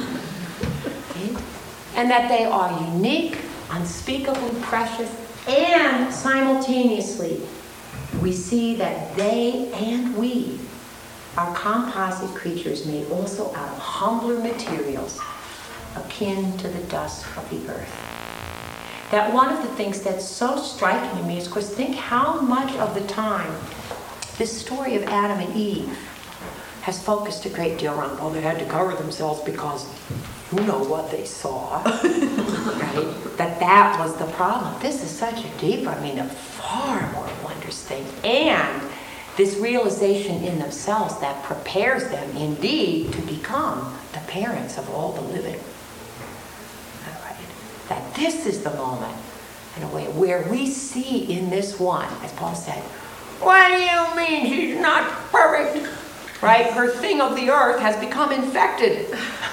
Okay? And that they are unique, unspeakably precious, and simultaneously, we see that they and we are composite creatures made also out of humbler materials, akin to the dust of the earth. That one of the things that's so striking to me is, of course, think how much of the time this story of Adam and Eve has focused a great deal around, well, they had to cover themselves because you know what they saw, right? That that was the problem. This is such a deeper, I mean, a far more wondrous thing. And this realization in themselves that prepares them indeed to become the parents of all the living. All right. That this is the moment, in a way, where we see in this one, as Paul said, what do you mean she's not perfect? Right? Her thing of the earth has become infected.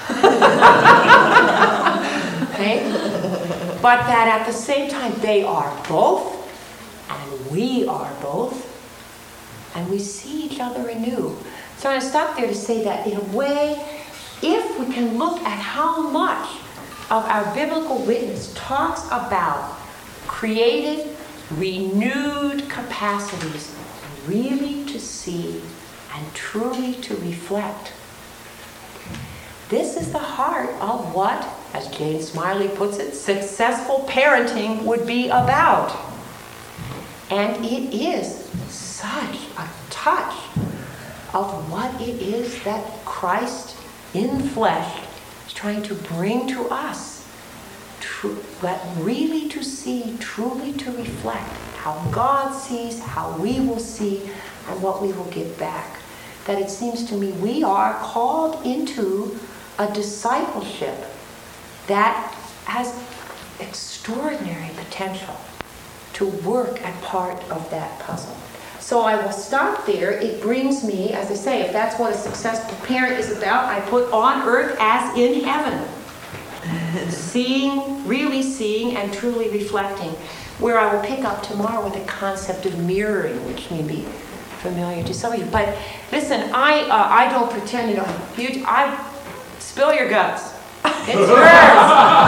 Okay? But that at the same time, they are both, and we are both, and we see each other anew. So I'm going to stop there to say that, in a way, if we can look at how much of our biblical witness talks about created, renewed capacities really to see and truly to reflect. This is the heart of what, as Jane Smiley puts it, successful parenting would be about. And it is such a touch of what it is that Christ in flesh is trying to bring to us. True, but really to see, truly to reflect how God sees, how we will see, and what we will give back. That it seems to me we are called into a discipleship that has extraordinary potential to work at part of that puzzle. So I will stop there. It brings me, as I say, if that's what a successful parent is about, I put on earth as in heaven. Seeing, really seeing, and truly reflecting. Where I will pick up tomorrow with the concept of mirroring, which may be familiar to some of you. But listen, I uh, I don't pretend to know huge. I spill your guts. It's yours.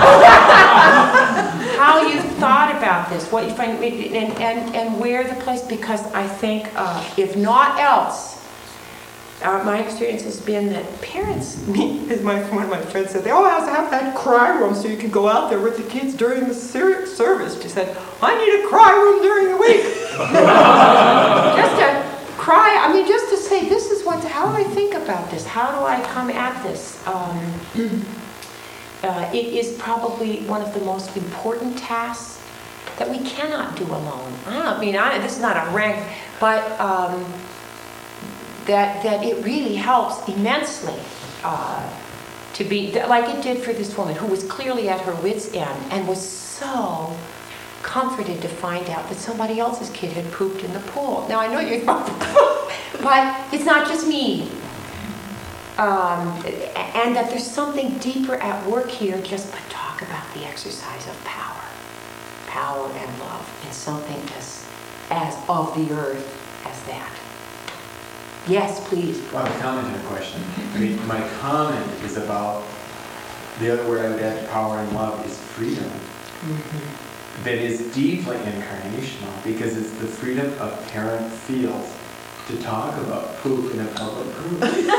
How you thought about this, what you find, and and and where the place. Because I think, uh, if not else, uh, my experience has been that parents, me, as my one of my friends said, they all have to have that cry room so you can go out there with the kids during the ser- service. She said, I need a cry room during the week. Just to cry, I mean, just to say, this is what, how do I think about this? How do I come at this? Um, uh, it is probably one of the most important tasks that we cannot do alone. I don't I mean, I, this is not a rank, but um, that that it really helps immensely uh, to be, like it did for this woman who was clearly at her wit's end and was so comforted to find out that somebody else's kid had pooped in the pool. Now I know you're about the pool, but it's not just me. Um, and that there's something deeper at work here, just but talk about the exercise of power. Power and love in something as as of the earth as that. Yes, please. Well, a comment and a question. I mean, my comment is about, the other word I would add to power and love is freedom. Mm-hmm. That is deeply incarnational, because it's the freedom a parent feels to talk about poop in a public room.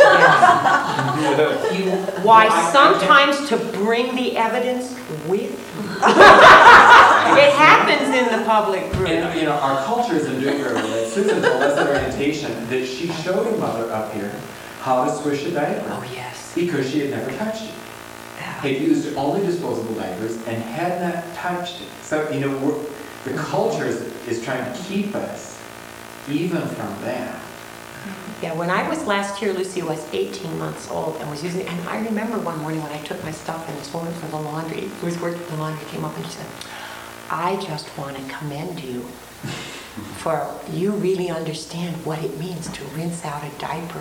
Yes. You, why sometimes to bring the evidence with it happens in the public room. And, you know, our culture isn't doing very well. Susan told us at orientation that she showed a mother up here how to swish a diaper. Oh, yes. Because she had never touched it. Had used only disposable diapers and had not touched it. So, you know, we're, the culture is, is trying to keep us even from that. Yeah, when I was last here, Lucy was eighteen months old and was using it. And I remember one morning when I took my stuff and this woman from the laundry, who was working the laundry, came up and she said, I just want to commend you for you really understand what it means to rinse out a diaper.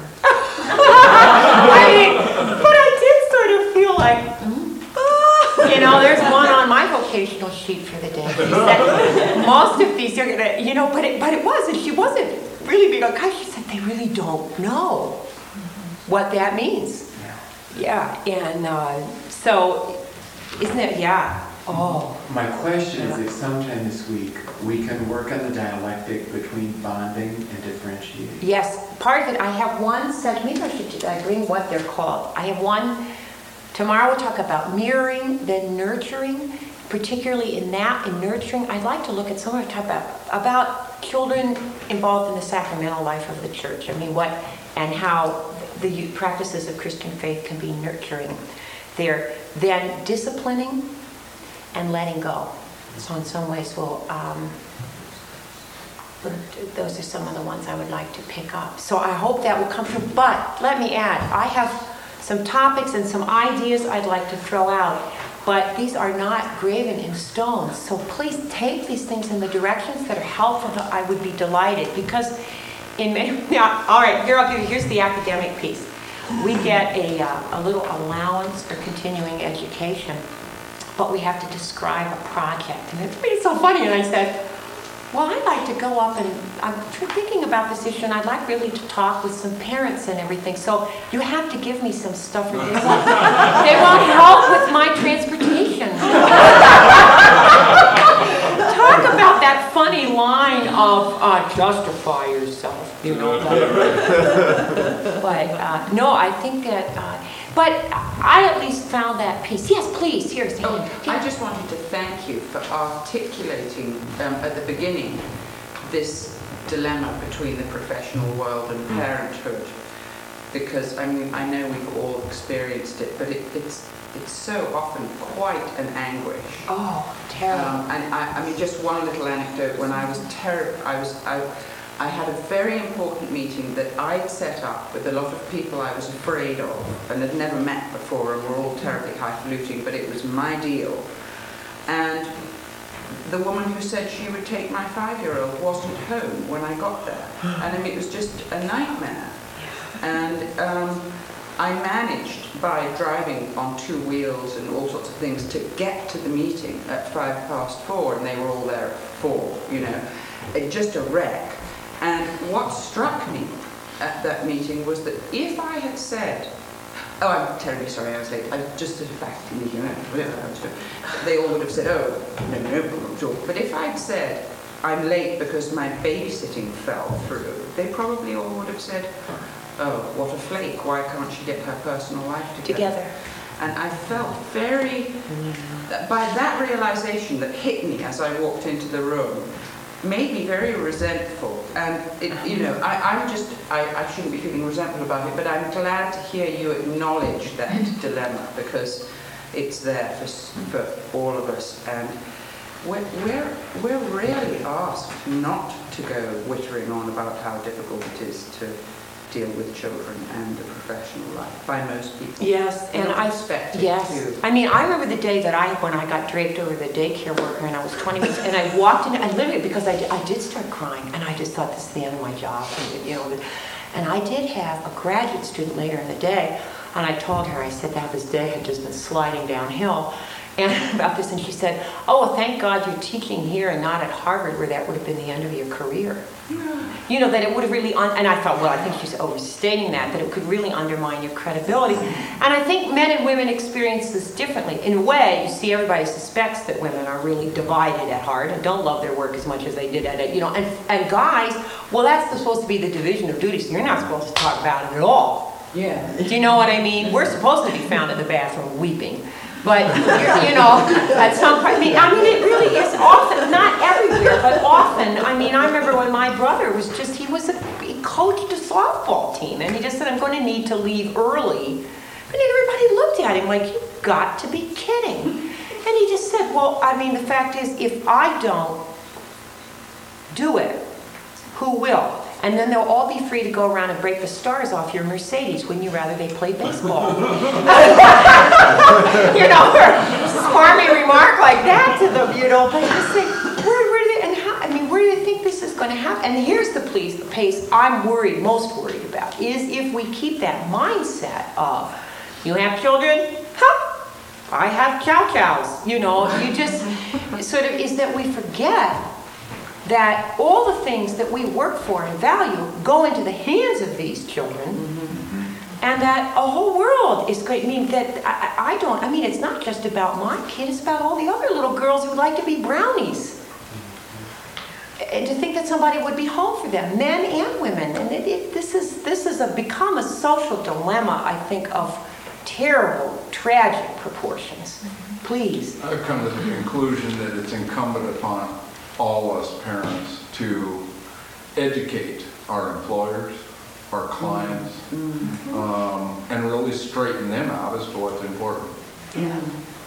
I mean, but I did sort of feel like, hmm? You know, there's one on my vocational sheet for the day. She said, most of these are gonna, you know, but it, but it was, and she wasn't really being okay. She said, they really don't know what that means. Yeah, and uh, so, isn't it, yeah. Oh. My question is if sometime this week we can work on the dialectic between bonding and differentiating. Yes, part of it, I have one session, maybe I should I bring what they're called. I have one, tomorrow we'll talk about mirroring, then nurturing, particularly in that, in nurturing. I'd like to look at some of talk about, about children involved in the sacramental life of the church. I mean, what, and how the practices of Christian faith can be nurturing there. Then disciplining, and letting go. So in some ways, we'll, um, those are some of the ones I would like to pick up. So I hope that will come through. But let me add, I have some topics and some ideas I'd like to throw out, but these are not graven in stone. So please take these things in the directions that are helpful. That I would be delighted, because in many, now, all right, here I'll give you, here's the academic piece. We get a, uh, a little allowance for continuing education, but we have to describe a project. And it's really so funny. And I said, well, I'd like to go up and I'm thinking about this issue and I'd like really to talk with some parents and everything. So you have to give me some stuff. Or they won't, they won't help with my transportation. Talk about that funny line of uh, justify yourself, you know. But, but uh, no, I think that, uh, but I at least found that piece. Yes, please, here, Sandy. Oh, I just wanted to thank you for articulating um, at the beginning this dilemma between the professional world and parenthood, because I mean I know we've all experienced it, but it, it's it's so often quite an anguish. Oh, terrible. Um, and I, I mean, just one little anecdote. When I was terrible, I was I. I had a very important meeting that I'd set up with a lot of people I was afraid of and had never met before and were all terribly highfalutin, but it was my deal. And the woman who said she would take my five-year-old wasn't home when I got there. And I mean, it was just a nightmare. And um, I managed, by driving on two wheels and all sorts of things, to get to the meeting at five past four, and they were all there at four, you know. It, just a wreck. And what struck me at that meeting was that if I had said, oh, I'm terribly sorry I was late, I just sort of back to the, you know, whatever I was doing, they all would have said, oh, no, no problem at all. But if I'd said, I'm late because my babysitting fell through, they probably all would have said, oh, what a flake, why can't she get her personal life together? Together. And I felt very, by that realization that hit me as I walked into the room, made me very resentful. And, it, you know, I, I'm just, I, I shouldn't be feeling resentful about it, but I'm glad to hear you acknowledge that dilemma, because it's there for, for all of us. And we're, we're, we're rarely asked not to go whittering on about how difficult it is to deal with children and the professional life by most people. Yes, and I expect yes. to. I mean, I remember the day that I, when I got draped over the daycare worker, and I was twenty minutes, and I walked in, I literally, because I, I did start crying, and I just thought this is the end of my job, and, you know, and I did have a graduate student later in the day, and I told her, I said that this day had just been sliding downhill, and about this, and she said, oh, well, thank God you're teaching here and not at Harvard, where that would have been the end of your career. You know, that it would have really, un- and I thought, well, I think she's overstating that, that it could really undermine your credibility. And I think men and women experience this differently. In a way, you see, everybody suspects that women are really divided at heart and don't love their work as much as they did at it, you know, and, and guys, well, that's supposed to be the division of duties. You're not supposed to talk about it at all. Yeah. Do you know what I mean? We're supposed to be found in the bathroom weeping. But, you're, you know, at some point, I mean, I mean, it really is often, not everywhere, but often. I mean, I remember when my brother was just, he was a, he coached a softball team, and he just said, I'm going to need to leave early. And everybody looked at him like, you've got to be kidding. And he just said, well, I mean, the fact is, if I don't do it, who will? And then they'll all be free to go around and break the stars off your Mercedes. Wouldn't you rather they played baseball? You know, or smarmy remark like that to them, you know. But you just think, where, where do they, and how, I mean, where do you think this is going to happen? And here's the place, the pace I'm worried, most worried about, is if we keep that mindset of, you have children? Huh? I have chow-chows. You know, you just, sort of, is that we forget that all the things that we work for and value go into the hands of these children, mm-hmm. and that a whole world is great. I mean, that I, I don't, I mean, it's not just about my kid, it's about all the other little girls who like to be brownies. And to think that somebody would be home for them, men and women. And it, it, this is, this is a, become a social dilemma, I think, of terrible, tragic proportions. Mm-hmm. Please. I've come to the conclusion that it's incumbent upon all us parents to educate our employers, our clients, mm-hmm. um, and really straighten them out as to what's important. Yeah.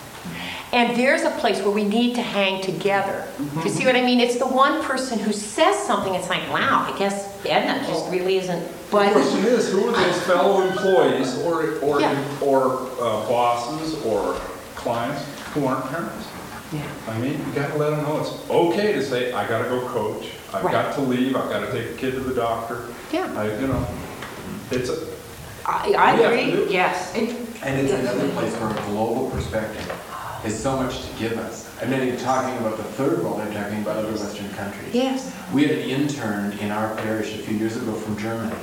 And there's a place where we need to hang together. Mm-hmm. Do you see what I mean? It's the one person who says something, it's like, wow, I guess Edna just really isn't. But the question is, who are those fellow employees or or Yeah. or uh, bosses or clients who aren't parents? Yeah. I mean, you got to let them know it's okay to say, I got to go coach. I've Right. got to leave. I've got to take a kid to the doctor. Yeah. I, you know, it's a. I, I Yeah. agree, yes. And it's another place where a global perspective has so much to give us. I'm not even talking about the third world, I'm talking about other Western countries. Yes. We had an intern in our parish a few years ago from Germany,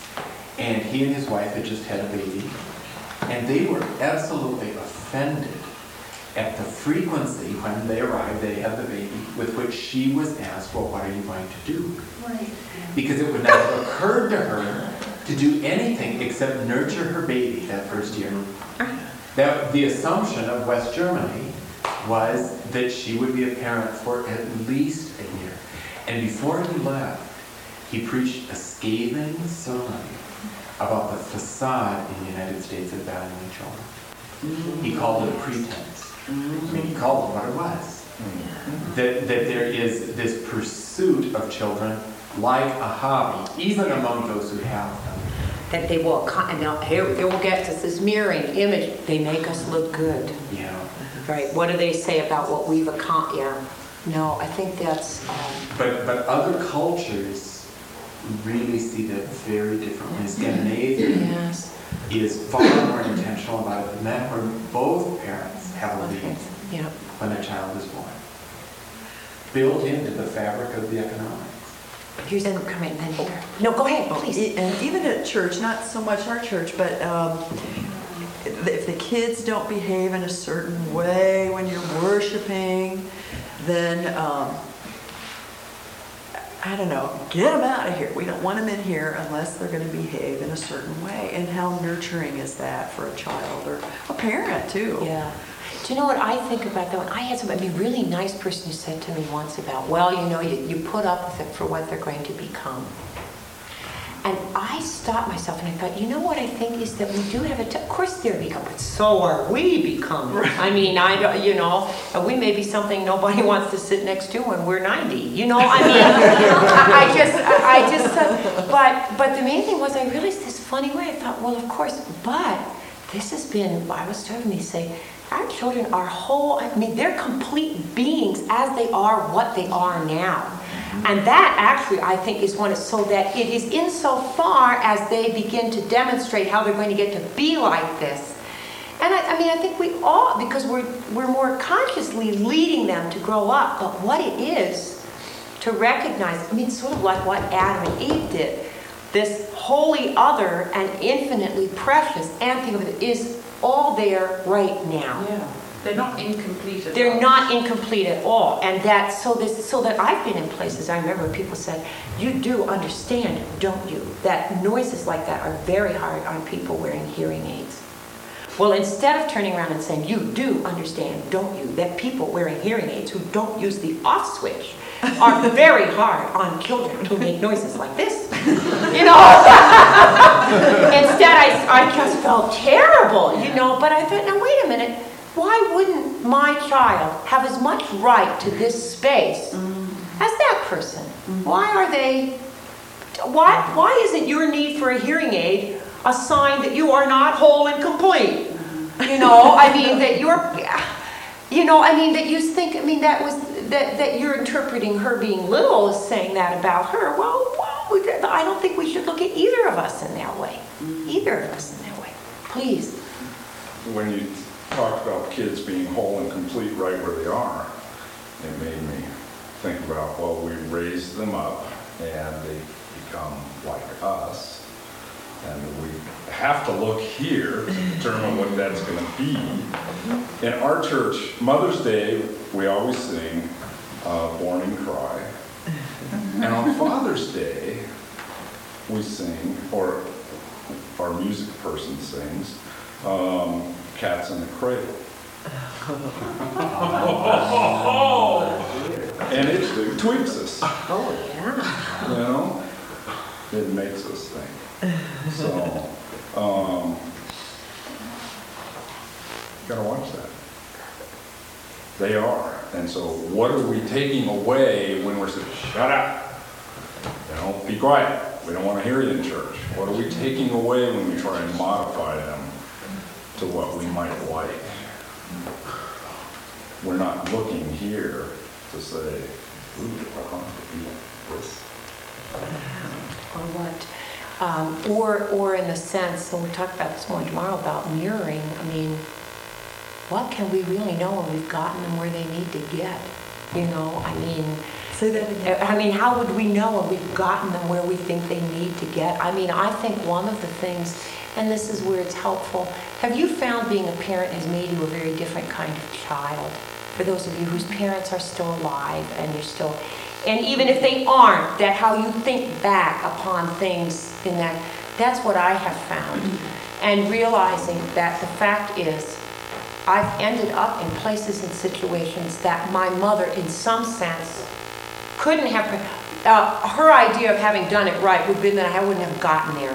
and he and his wife had just had a baby, and they were absolutely offended at the frequency when they arrived, they had the baby, with which she was asked, well, what are you going to do? Right. Because it would not have occurred to her to do anything except nurture her baby that first year. That, the assumption of West Germany was that she would be a parent for at least a year. And before he left, he preached a scathing sermon about the facade in the United States of valuing children. Mm-hmm. He called it a pretense. Mm-hmm. I mean, he called it what it was. Mm-hmm. That, that there is this pursuit of children like a hobby, even among those who have them. That they will, and they'll, here, here we'll get to this mirroring image. They make us look good. Yeah. Right. What do they say about what we've accomplished? Yeah. No, I think that's... Um, But but other cultures really see that very differently. Scandinavia yes. is far more intentional about it than that, where both parents have a lead Yeah. when a child is born. Built into the fabric of the economics. Here's the comment, then here. No, go ahead, please. E- And even at church, not so much our church, but um, if the kids don't behave in a certain way when you're worshiping, then, um, I don't know, get them out of here. We don't want them in here unless they're going to behave in a certain way. And how nurturing is that for a child or a parent, too? Yeah. Do you know what I think about that one? I had some, I mean, really nice person who said to me once about, well, you know, you, you put up with it for what they're going to become. And I stopped myself and I thought, you know what I think is that we do have a, t- of course they're becoming, but so are we becoming. Right. I mean, I don't, you know, we may be something nobody wants to sit next to when we're ninety. You know, I mean, I, I just, I, I just, uh, but, but the main thing was I realized this funny way. I thought, well, of course, but this has been, I was starting to say, our children are whole, I mean, they're complete beings as they are what they are now. And that actually, I think, is one, so that it is insofar as they begin to demonstrate how they're going to get to be like this, And I, I mean, I think we all, because we're, we're more consciously leading them to grow up, but what it is to recognize, I mean, sort of like what Adam and Eve did, this holy other and infinitely precious, and think of it, is all there right now. Yeah. They're not incomplete at They're all. not incomplete at all. And that, so this, so that I've been in places, I remember people said, you do understand, don't you, that noises like that are very hard on people wearing hearing aids. Well, instead of turning around and saying, you do understand, don't you, that people wearing hearing aids who don't use the off switch are very hard on children who make noises like this. You know? Instead, I, I just felt terrible, you know, but I thought, now wait a minute, why wouldn't my child have as much right to this space mm. as that person? Mm. Why are they, why, why isn't your need for a hearing aid a sign that you are not whole and complete? Mm. You know, I mean, that you're, you know, I mean, that you think, I mean, that was, that, that you're interpreting her being little as saying that about her. Well, well, I don't think we should look at either of us in that way. Mm. Either of us in that way. Please. When you talked about kids being whole and complete right where they are, it made me think about, well, we raise them up and they become like us, and we have to look here to determine what that's going to be. In our church, Mother's Day, we always sing uh, Born and Cry, and on Father's Day, we sing, or our music person sings, um, Cats in the Cradle. And it tweaks us. Oh, yeah. You know? It makes us think. So, um, gotta watch that. They are. And so what are we taking away when we're saying, shut up? You know, be quiet. We don't want to hear you in church. What are we taking away when we try and modify them to what we might like? We're not looking here to say, ooh, I want to be this. Or what? Um, or, or in the sense, and we talked about this more tomorrow about mirroring, I mean, what can we really know when we've gotten them where they need to get? You know, I mean, Say that again. I mean, how would we know when we've gotten them where we think they need to get? I mean, I think one of the things, and this is where it's helpful, have you found being a parent has made you a very different kind of child? For those of you whose parents are still alive and you're still, and even if they aren't, that how you think back upon things in that, that's what I have found. And realizing that the fact is, I've ended up in places and situations that my mother, in some sense, couldn't have, uh, her idea of having done it right would have been that I wouldn't have gotten there.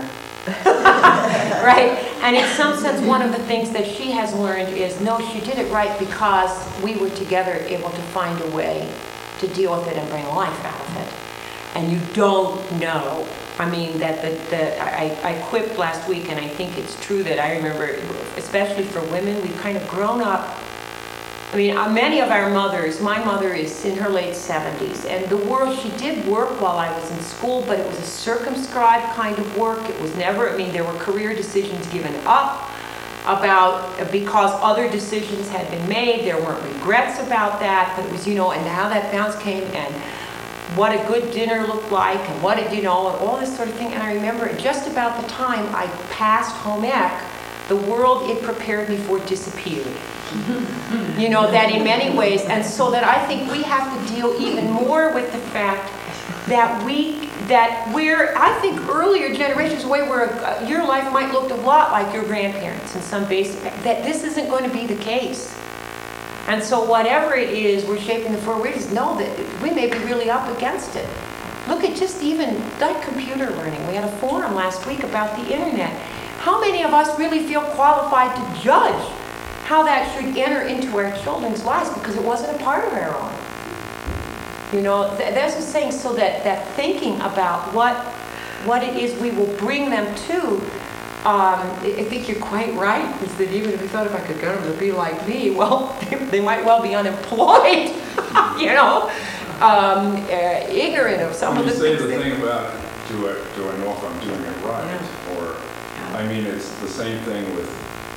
Right? And in some sense, one of the things that she has learned is, no, she did it right because we were together able to find a way to deal with it and bring life out of it. And you don't know. I mean, that the, the I, I quipped last week, and I think it's true that I remember, especially for women, we've kind of grown up. I mean, uh, many of our mothers, my mother is in her late seventies, and the world, she did work while I was in school, but it was a circumscribed kind of work. It was never, I mean, there were career decisions given up about, because other decisions had been made. There weren't regrets about that, but it was, you know, and how that bounce came, and what a good dinner looked like, and what it, you know, and all this sort of thing. And I remember just about the time I passed home ec, the world it prepared me for disappeared. You know, that in many ways, and so that I think we have to deal even more with the fact that we, that we're, I think earlier generations, the way where uh, your life might look a lot like your grandparents in some basic, that this isn't going to be the case. And so whatever it is we're shaping the forward, we just know that we may be really up against it. Look at just even like computer learning. We had a forum last week about the internet. How many of us really feel qualified to judge how that should enter into our children's lives because it wasn't a part of our own? You know, th- that's the saying, so that, that thinking about what, what it is we will bring them to. Um, I think you're quite right, is that even if we thought if I could get them to be like me, well, they, they might well be unemployed, you know, um, uh, ignorant of some When of you the say things the that- thing about, do I, do I know if I'm doing it right? Yeah. Or, I mean, it's the same thing with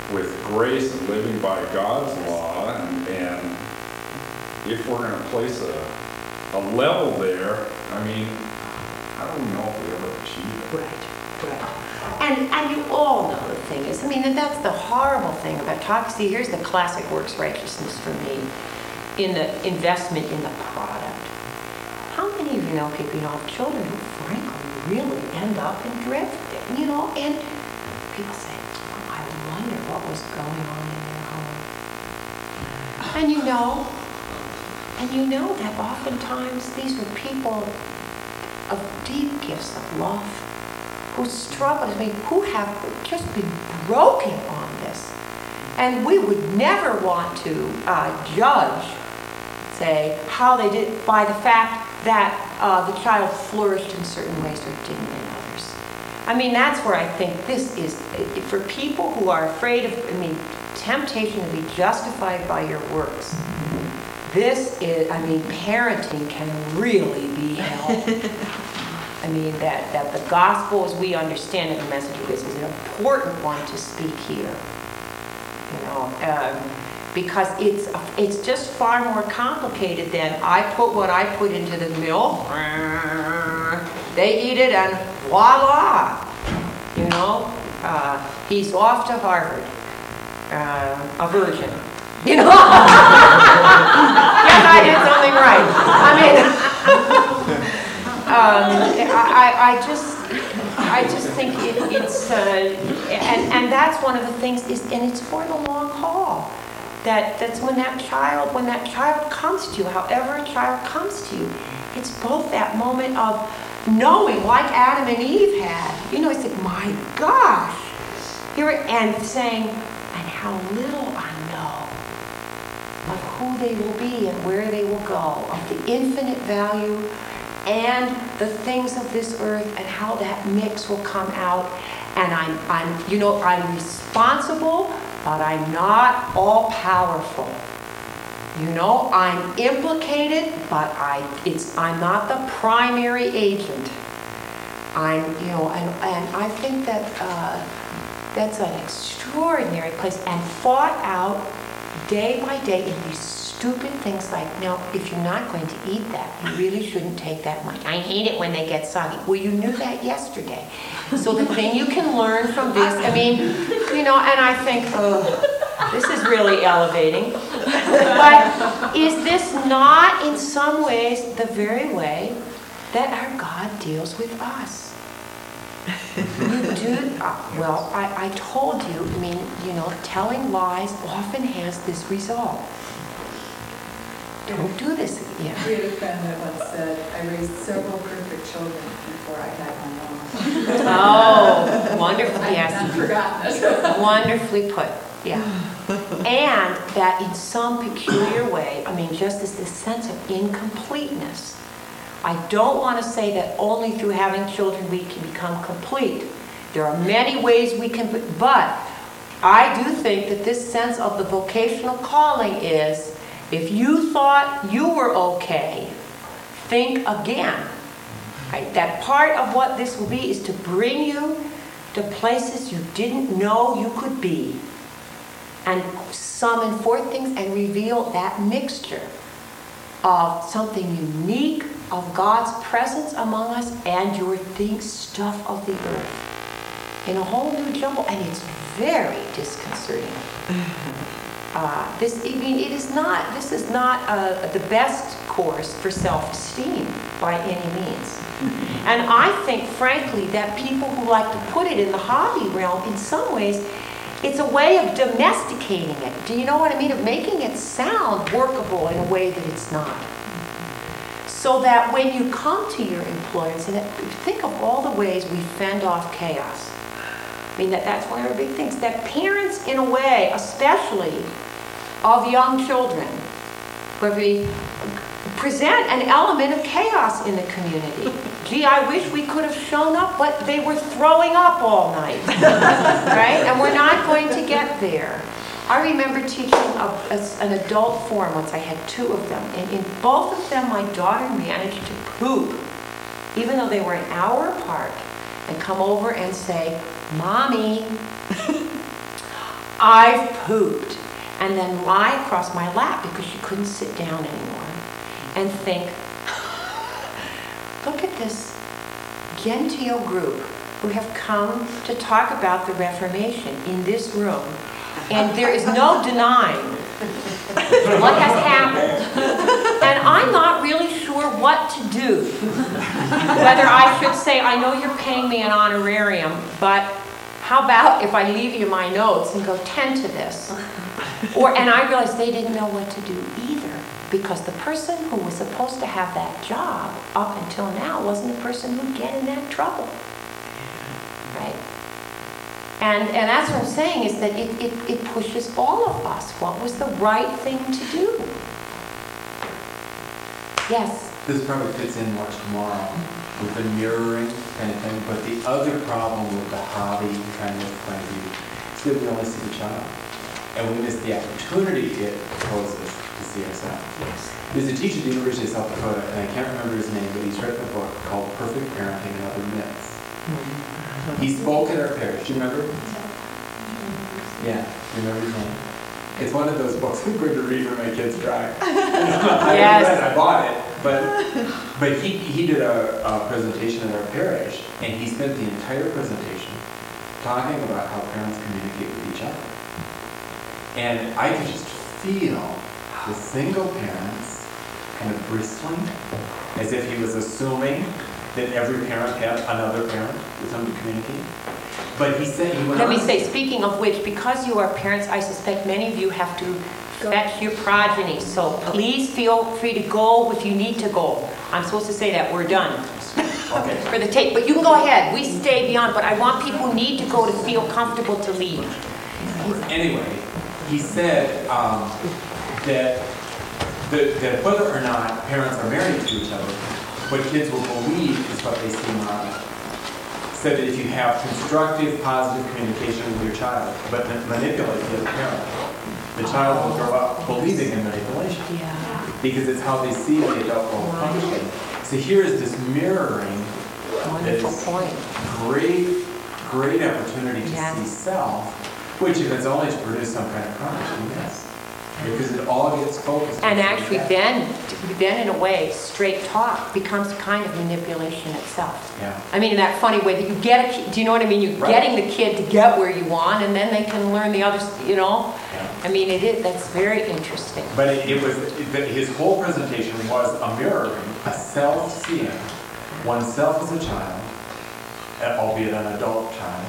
with grace and living by God's law, and, and if we're gonna place a, a level there, I mean, I don't know if we ever achieve it. Right, right. And, and you all know the thing is, I mean, and that's the horrible thing about talk. See, here's the classic works righteousness for me in the investment in the product. How many of you know people, you know, have children who frankly really end up in drift, you know, and people say, oh, I wonder what was going on in their home. And you know, and you know that oftentimes these were people of deep gifts of love, who struggle, I mean, who have just been broken on this. And we would never want to uh, judge, say, how they did by the fact that uh, the child flourished in certain ways or didn't in others. I mean, that's where I think this is, for people who are afraid of, I mean, temptation to be justified by your works. This is, I mean, parenting can really be hell. I mean, that, that the gospel as we understand it, the message of this is an important one to speak here. You know, um, because it's it's just far more complicated than I put what I put into the mill, they eat it, and voila! You know, uh, he's off to Harvard, uh, a virgin. You know? Yes, I did something right. I mean, um, I, I just, I just think it, it's, uh, and and that's one of the things is, and it's for the long haul. That that's when that child, when that child comes to you, however a child comes to you, it's both that moment of knowing, like Adam and Eve had. You know, it's like, my gosh, here, and saying, and how little I know of who they will be and where they will go, of the infinite value and the things of this earth and how that mix will come out. And I'm, I'm, you know, I'm responsible, but I'm not all powerful. You know, I'm implicated, but I, it's, I'm not the primary agent. I'm, you know, and, and I think that uh, that's an extraordinary place, and fought out day by day in these stupid things like, now, if you're not going to eat that, you really shouldn't take that much. I hate it when they get soggy. Well, you knew that yesterday. So the thing you can learn from this, I mean, you know, and I think, oh, this is really elevating. But is this not, in some ways, the very way that our God deals with us? You do, uh, well, I, I told you, I mean, you know, telling lies often has this result. Don't do this again. We had a friend that once said, I raised several perfect children before I had my own. Oh, wonderfully, I've yes. not forgotten it. Wonderfully put, yeah. And that in some peculiar way, I mean, just as this sense of incompleteness. I don't want to say that only through having children we can become complete. There are many ways we can, but I do think that this sense of the vocational calling is, if you thought you were okay, think again. Right? That part of what this will be is to bring you to places you didn't know you could be, and summon forth things and reveal that mixture of something unique, of God's presence among us, and your things, stuff of the earth, in a whole new jumble, and it's very disconcerting. Uh, this, I mean, it is not. This is not uh, the best course for self-esteem by any means. And I think, frankly, that people who like to put it in the hobby realm, in some ways, it's a way of domesticating it. Do you know what I mean? Of making it sound workable in a way that it's not. So that when you come to your employers, and think of all the ways we fend off chaos. I mean, that, that's one of the big things. That parents, in a way, especially of young children, where we present an element of chaos in the community. Gee, I wish we could have shown up, but they were throwing up all night, right? And we're not going to get there. I remember teaching a, a, an adult form once. I had two of them, and in both of them, my daughter managed to poop, even though they were an hour apart, and come over and say, "Mommy, I've pooped, and then lie across my lap because she couldn't sit down anymore and think, look at this genteel group who have come to talk about the Reformation in this room, and there is no denying what has happened. And I'm not really sure what to do. Whether I should say, I know you're paying me an honorarium, but how about if I leave you my notes and go tend to this? Or, and I realized they didn't know what to do either, because the person who was supposed to have that job up until now wasn't the person who'd get in that trouble. Right? And, and that's what I'm saying, is that it, it, it pushes all of us. What was the right thing to do? Yes? This probably fits in much tomorrow with the mirroring kind of thing, but the other problem with the hobby kind of point of view is that we only see the child. And we miss the opportunity it poses to see ourselves. Yes. There's a teacher at the University of South Dakota, and I can't remember his name, but he's written a book called Perfect Parenting and Other Myths. He spoke at our parish. Do you remember? Yeah, do you remember his name? It's one of those books I'm going to read when my kids cry. I Yes. read it, I bought it, but but he he did a, a presentation at our parish, and he spent the entire presentation talking about how parents communicate with each other. And I could just feel the single parents kind of bristling, as if he was assuming that every parent had another parent with whom to communicate. But he said he went Let on. me say, speaking of which, because you are parents, I suspect many of you have to fetch your progeny. So please feel free to go if you need to go. I'm supposed to say that, we're done. Okay. For the tape, but you can go ahead. We stay beyond, but I want people who need to go to feel comfortable to leave. Anyway, he said um, that, the, that whether or not parents are married to each other, what kids will believe is what they see modeled. Said that if you have constructive, positive communication with your child, but ma- manipulate the other parent, the child will grow up believing in manipulation. Yeah. Because it's how they see the adult world function. So here is this mirroring that Wonderful is point. great, great opportunity to Yes. see self, which if it's only to produce some kind of progress, we miss. Because it all gets focused. on And actually that. then, then in a way, straight talk becomes kind of manipulation itself. Yeah. I mean, in that funny way that you get a kid, do you know what I mean? You're Right. getting the kid to get where you want, and then they can learn the others, you know? Yeah. I mean, it is, that's very interesting. But it, it was, it, that his whole presentation was a mirroring, a self-seeing, oneself as a child, uh, albeit an adult child,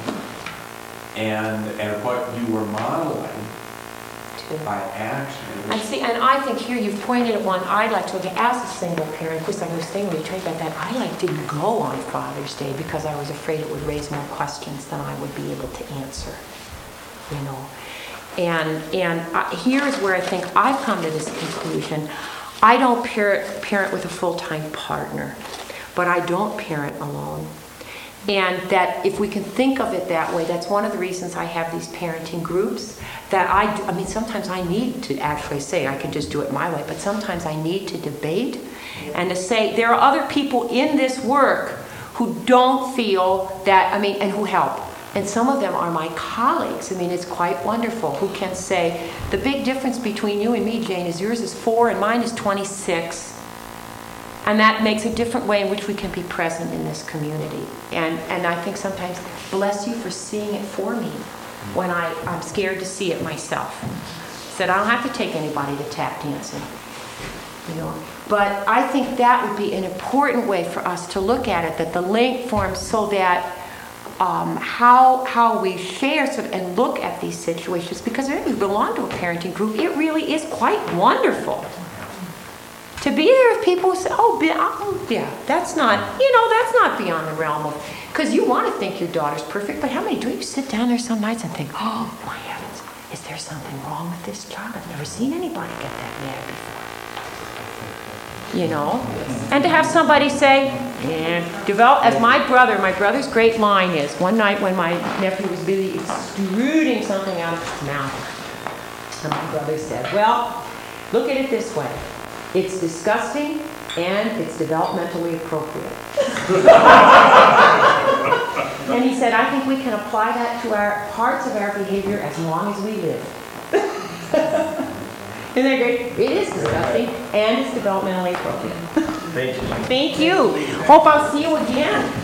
and, and what you were modeling Too. by action. And see, and I think here you've pointed at one I'd like to look at as a single parent. Of course, I was saying when you talked about that, I like didn't go on Father's Day because I was afraid it would raise more questions than I would be able to answer, you know. And and I, here's where I think I've come to this conclusion. I don't parent, parent with a full-time partner, but I don't parent alone. And that if we can think of it that way, that's one of the reasons I have these parenting groups. That I, do, I mean, sometimes I need to actually say, I can just do it my way, but sometimes I need to debate and to say, there are other people in this work who don't feel that, I mean, and who help. And some of them are my colleagues. I mean, it's quite wonderful, who can say, the big difference between you and me, Jane, is yours is four and mine is twenty-six. And that makes a different way in which we can be present in this community. And and I think sometimes, bless you for seeing it for me when I, I'm scared to see it myself. Said, I don't have to take anybody to tap dancing. You know, but I think that would be an important way for us to look at it, that the link forms so that um, how how we share sort of, and look at these situations, because if we belong to a parenting group, it really is quite wonderful to be there with people who say, oh, be- oh, yeah, that's not, you know, that's not beyond the realm of, because you want to think your daughter's perfect, but how many do you sit down there some nights and think, oh, my heavens, is there something wrong with this child? I've never seen anybody get that mad before. You know? And to have somebody say, eh, develop, as my brother, my brother's great line is, one night when my nephew was busy extruding something out of his mouth, and my brother said, well, look at it this way. It's disgusting and it's developmentally appropriate. And he said, I I think we can apply that to our parts of our behavior as long as we live. Isn't that great? It is disgusting, and it's developmentally appropriate. Thank you. Thank you. Hope I'll see you again.